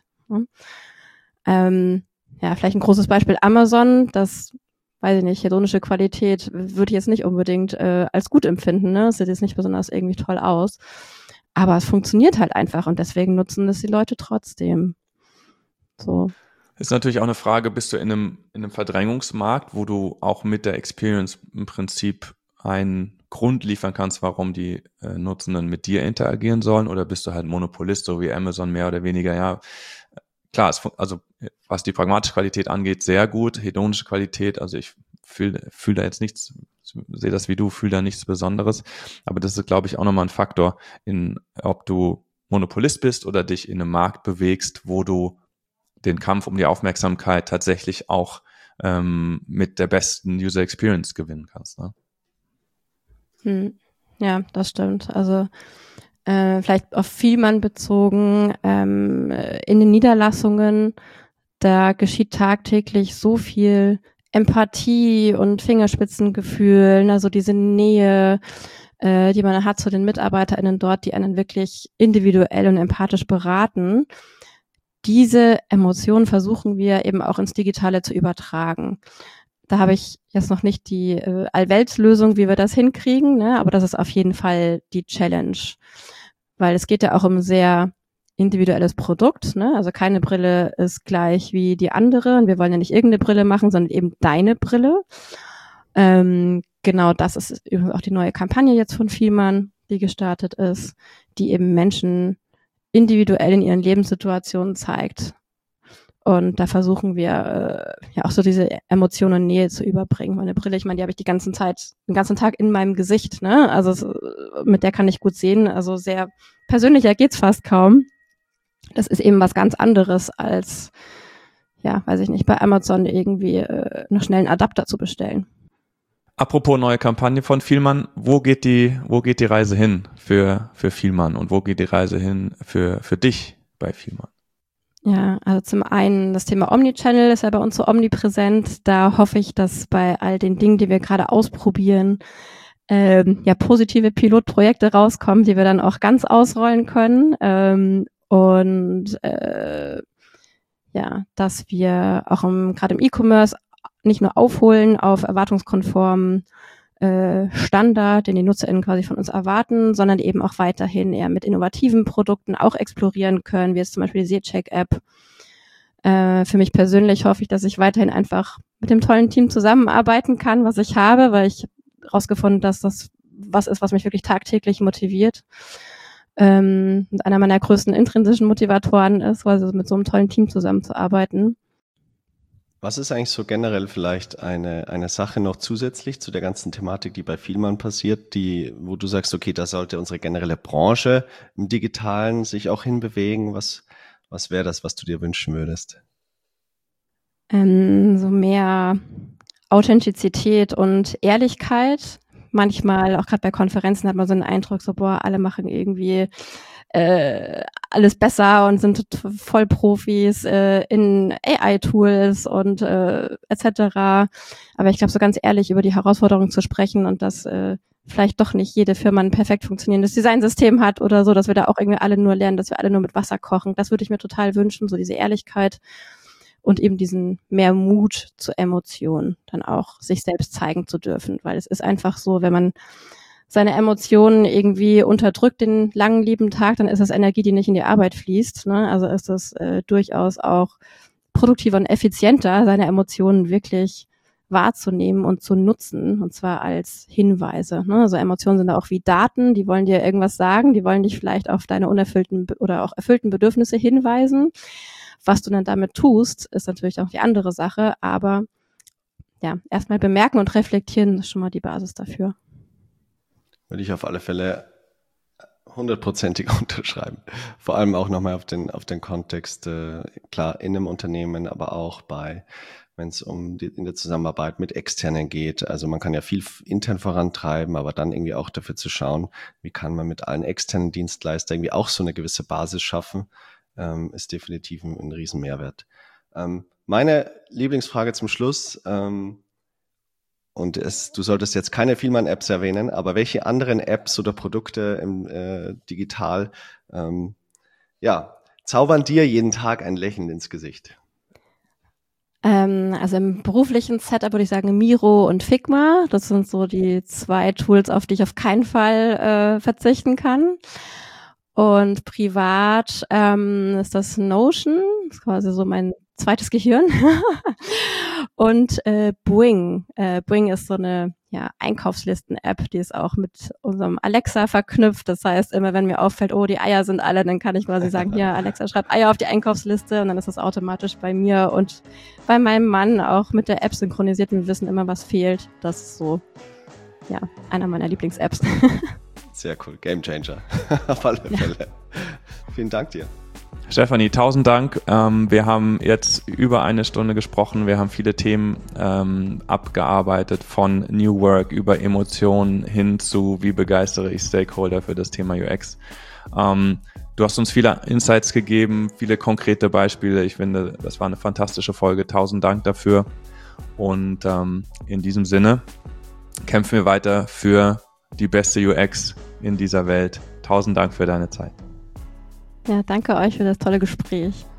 Ja, vielleicht ein großes Beispiel Amazon, das, weiß ich nicht, hedonische Qualität würde ich jetzt nicht unbedingt als gut empfinden, ne? Sieht jetzt nicht besonders irgendwie toll aus. Aber es funktioniert halt einfach und deswegen nutzen das die Leute trotzdem. So. Ist natürlich auch eine Frage, bist du in einem Verdrängungsmarkt, wo du auch mit der Experience im Prinzip einen Grund liefern kannst, warum die Nutzenden mit dir interagieren sollen, oder bist du halt Monopolist, so wie Amazon mehr oder weniger? Ja, klar, also was die pragmatische Qualität angeht, sehr gut. Hedonische Qualität, also ich fühl da jetzt nichts, sehe das wie du, fühle da nichts Besonderes. Aber das ist, glaube ich, auch nochmal ein Faktor, ob du Monopolist bist oder dich in einem Markt bewegst, wo du den Kampf um die Aufmerksamkeit tatsächlich auch mit der besten User Experience gewinnen kannst. Ne? Ja, das stimmt. Also vielleicht auf Vielmann bezogen, in den Niederlassungen, da geschieht tagtäglich so viel Empathie und Fingerspitzengefühl, also diese Nähe, die man hat zu den MitarbeiterInnen dort, die einen wirklich individuell und empathisch beraten. Diese Emotionen versuchen wir eben auch ins Digitale zu übertragen. Da habe ich jetzt noch nicht die Allweltslösung, wie wir das hinkriegen, ne? Aber das ist auf jeden Fall die Challenge. Weil es geht ja auch um ein sehr individuelles Produkt, ne? Also keine Brille ist gleich wie die andere und wir wollen ja nicht irgendeine Brille machen, sondern eben deine Brille. Genau, das ist übrigens auch die neue Kampagne jetzt von Vielmann, die gestartet ist, die eben Menschen individuell in ihren Lebenssituationen zeigt. Und da versuchen wir ja auch so diese Emotionen und Nähe zu überbringen. Meine Brille, ich meine, die habe ich den ganzen Tag in meinem Gesicht, ne? Also mit der kann ich gut sehen. Also sehr persönlicher geht's fast kaum. Das ist eben was ganz anderes als, ja, weiß ich nicht, bei Amazon irgendwie noch schnell einen Adapter zu bestellen. Apropos neue Kampagne von Vielmann, wo geht die Reise hin für Vielmann und wo geht die Reise hin für dich bei Vielmann? Ja, also zum einen das Thema Omnichannel ist ja bei uns so omnipräsent. Da hoffe ich, dass bei all den Dingen, die wir gerade ausprobieren, ja positive Pilotprojekte rauskommen, die wir dann auch ganz ausrollen können. Ja, dass wir auch gerade im E-Commerce nicht nur aufholen auf erwartungskonformen Standard, den die NutzerInnen quasi von uns erwarten, sondern eben auch weiterhin eher mit innovativen Produkten auch explorieren können, wie jetzt zum Beispiel die Sehcheck-App. Für mich persönlich hoffe ich, dass ich weiterhin einfach mit dem tollen Team zusammenarbeiten kann, was ich habe, weil ich herausgefunden, dass das was ist, was mich wirklich tagtäglich motiviert. Und einer meiner größten intrinsischen Motivatoren ist, also mit so einem tollen Team zusammenzuarbeiten. Was ist eigentlich so generell vielleicht eine Sache noch zusätzlich zu der ganzen Thematik, die bei Vielmann passiert, wo du sagst, okay, da sollte unsere generelle Branche im Digitalen sich auch hinbewegen? Was wäre das, was du dir wünschen würdest? So mehr Authentizität und Ehrlichkeit. Manchmal, auch gerade bei Konferenzen, hat man so einen Eindruck, so, alle machen irgendwie alles besser und sind voll Profis in AI-Tools und etc. Aber ich glaube, so ganz ehrlich über die Herausforderungen zu sprechen und dass vielleicht doch nicht jede Firma ein perfekt funktionierendes Designsystem hat oder so, dass wir da auch irgendwie alle nur lernen, dass wir alle nur mit Wasser kochen. Das würde ich mir total wünschen, so diese Ehrlichkeit und eben diesen mehr Mut zur Emotion, dann auch sich selbst zeigen zu dürfen. Weil es ist einfach so, wenn man seine Emotionen irgendwie unterdrückt den langen, lieben Tag, dann ist das Energie, die nicht in die Arbeit fließt. Ne? Also ist es durchaus auch produktiver und effizienter, seine Emotionen wirklich wahrzunehmen und zu nutzen, und zwar als Hinweise. Ne? Also Emotionen sind auch wie Daten, die wollen dir irgendwas sagen, die wollen dich vielleicht auf deine unerfüllten oder auch erfüllten Bedürfnisse hinweisen. Was du dann damit tust, ist natürlich auch die andere Sache, aber ja, erstmal bemerken und reflektieren ist schon mal die Basis dafür. Würde ich auf alle Fälle 100%ig unterschreiben. Vor allem auch nochmal auf den Kontext, klar, in einem Unternehmen, aber auch wenn es in der Zusammenarbeit mit Externen geht. Also man kann ja viel intern vorantreiben, aber dann irgendwie auch dafür zu schauen, wie kann man mit allen externen Dienstleistern irgendwie auch so eine gewisse Basis schaffen, ist definitiv ein Riesenmehrwert. Meine Lieblingsfrage zum Schluss, du solltest jetzt keine Vielmann-Apps erwähnen, aber welche anderen Apps oder Produkte digital zaubern dir jeden Tag ein Lächeln ins Gesicht? Also im beruflichen Setup würde ich sagen Miro und Figma. Das sind so die 2 Tools, auf die ich auf keinen Fall verzichten kann. Und privat ist das Notion, das ist quasi so mein zweites Gehirn. Und Bring. Bring ist so eine Einkaufslisten-App, die ist auch mit unserem Alexa verknüpft. Das heißt, immer wenn mir auffällt, oh, die Eier sind alle, dann kann ich quasi sagen, hier, Alexa, schreib Eier auf die Einkaufsliste, und dann ist das automatisch bei mir und bei meinem Mann auch mit der App synchronisiert. Wir wissen immer, was fehlt. Das ist so, einer meiner Lieblings-Apps. Sehr cool, Gamechanger. Auf alle Fälle. Vielen Dank dir. Stefanie, 1000 Dank. Wir haben jetzt über 1 Stunde gesprochen. Wir haben viele Themen abgearbeitet, von New Work über Emotionen hin zu, wie begeistere ich Stakeholder für das Thema UX. Du hast uns viele Insights gegeben, viele konkrete Beispiele. Ich finde, das war eine fantastische Folge. 1000 Dank dafür. Und in diesem Sinne kämpfen wir weiter für die beste UX in dieser Welt. 1000 Dank für deine Zeit. Ja, danke euch für das tolle Gespräch.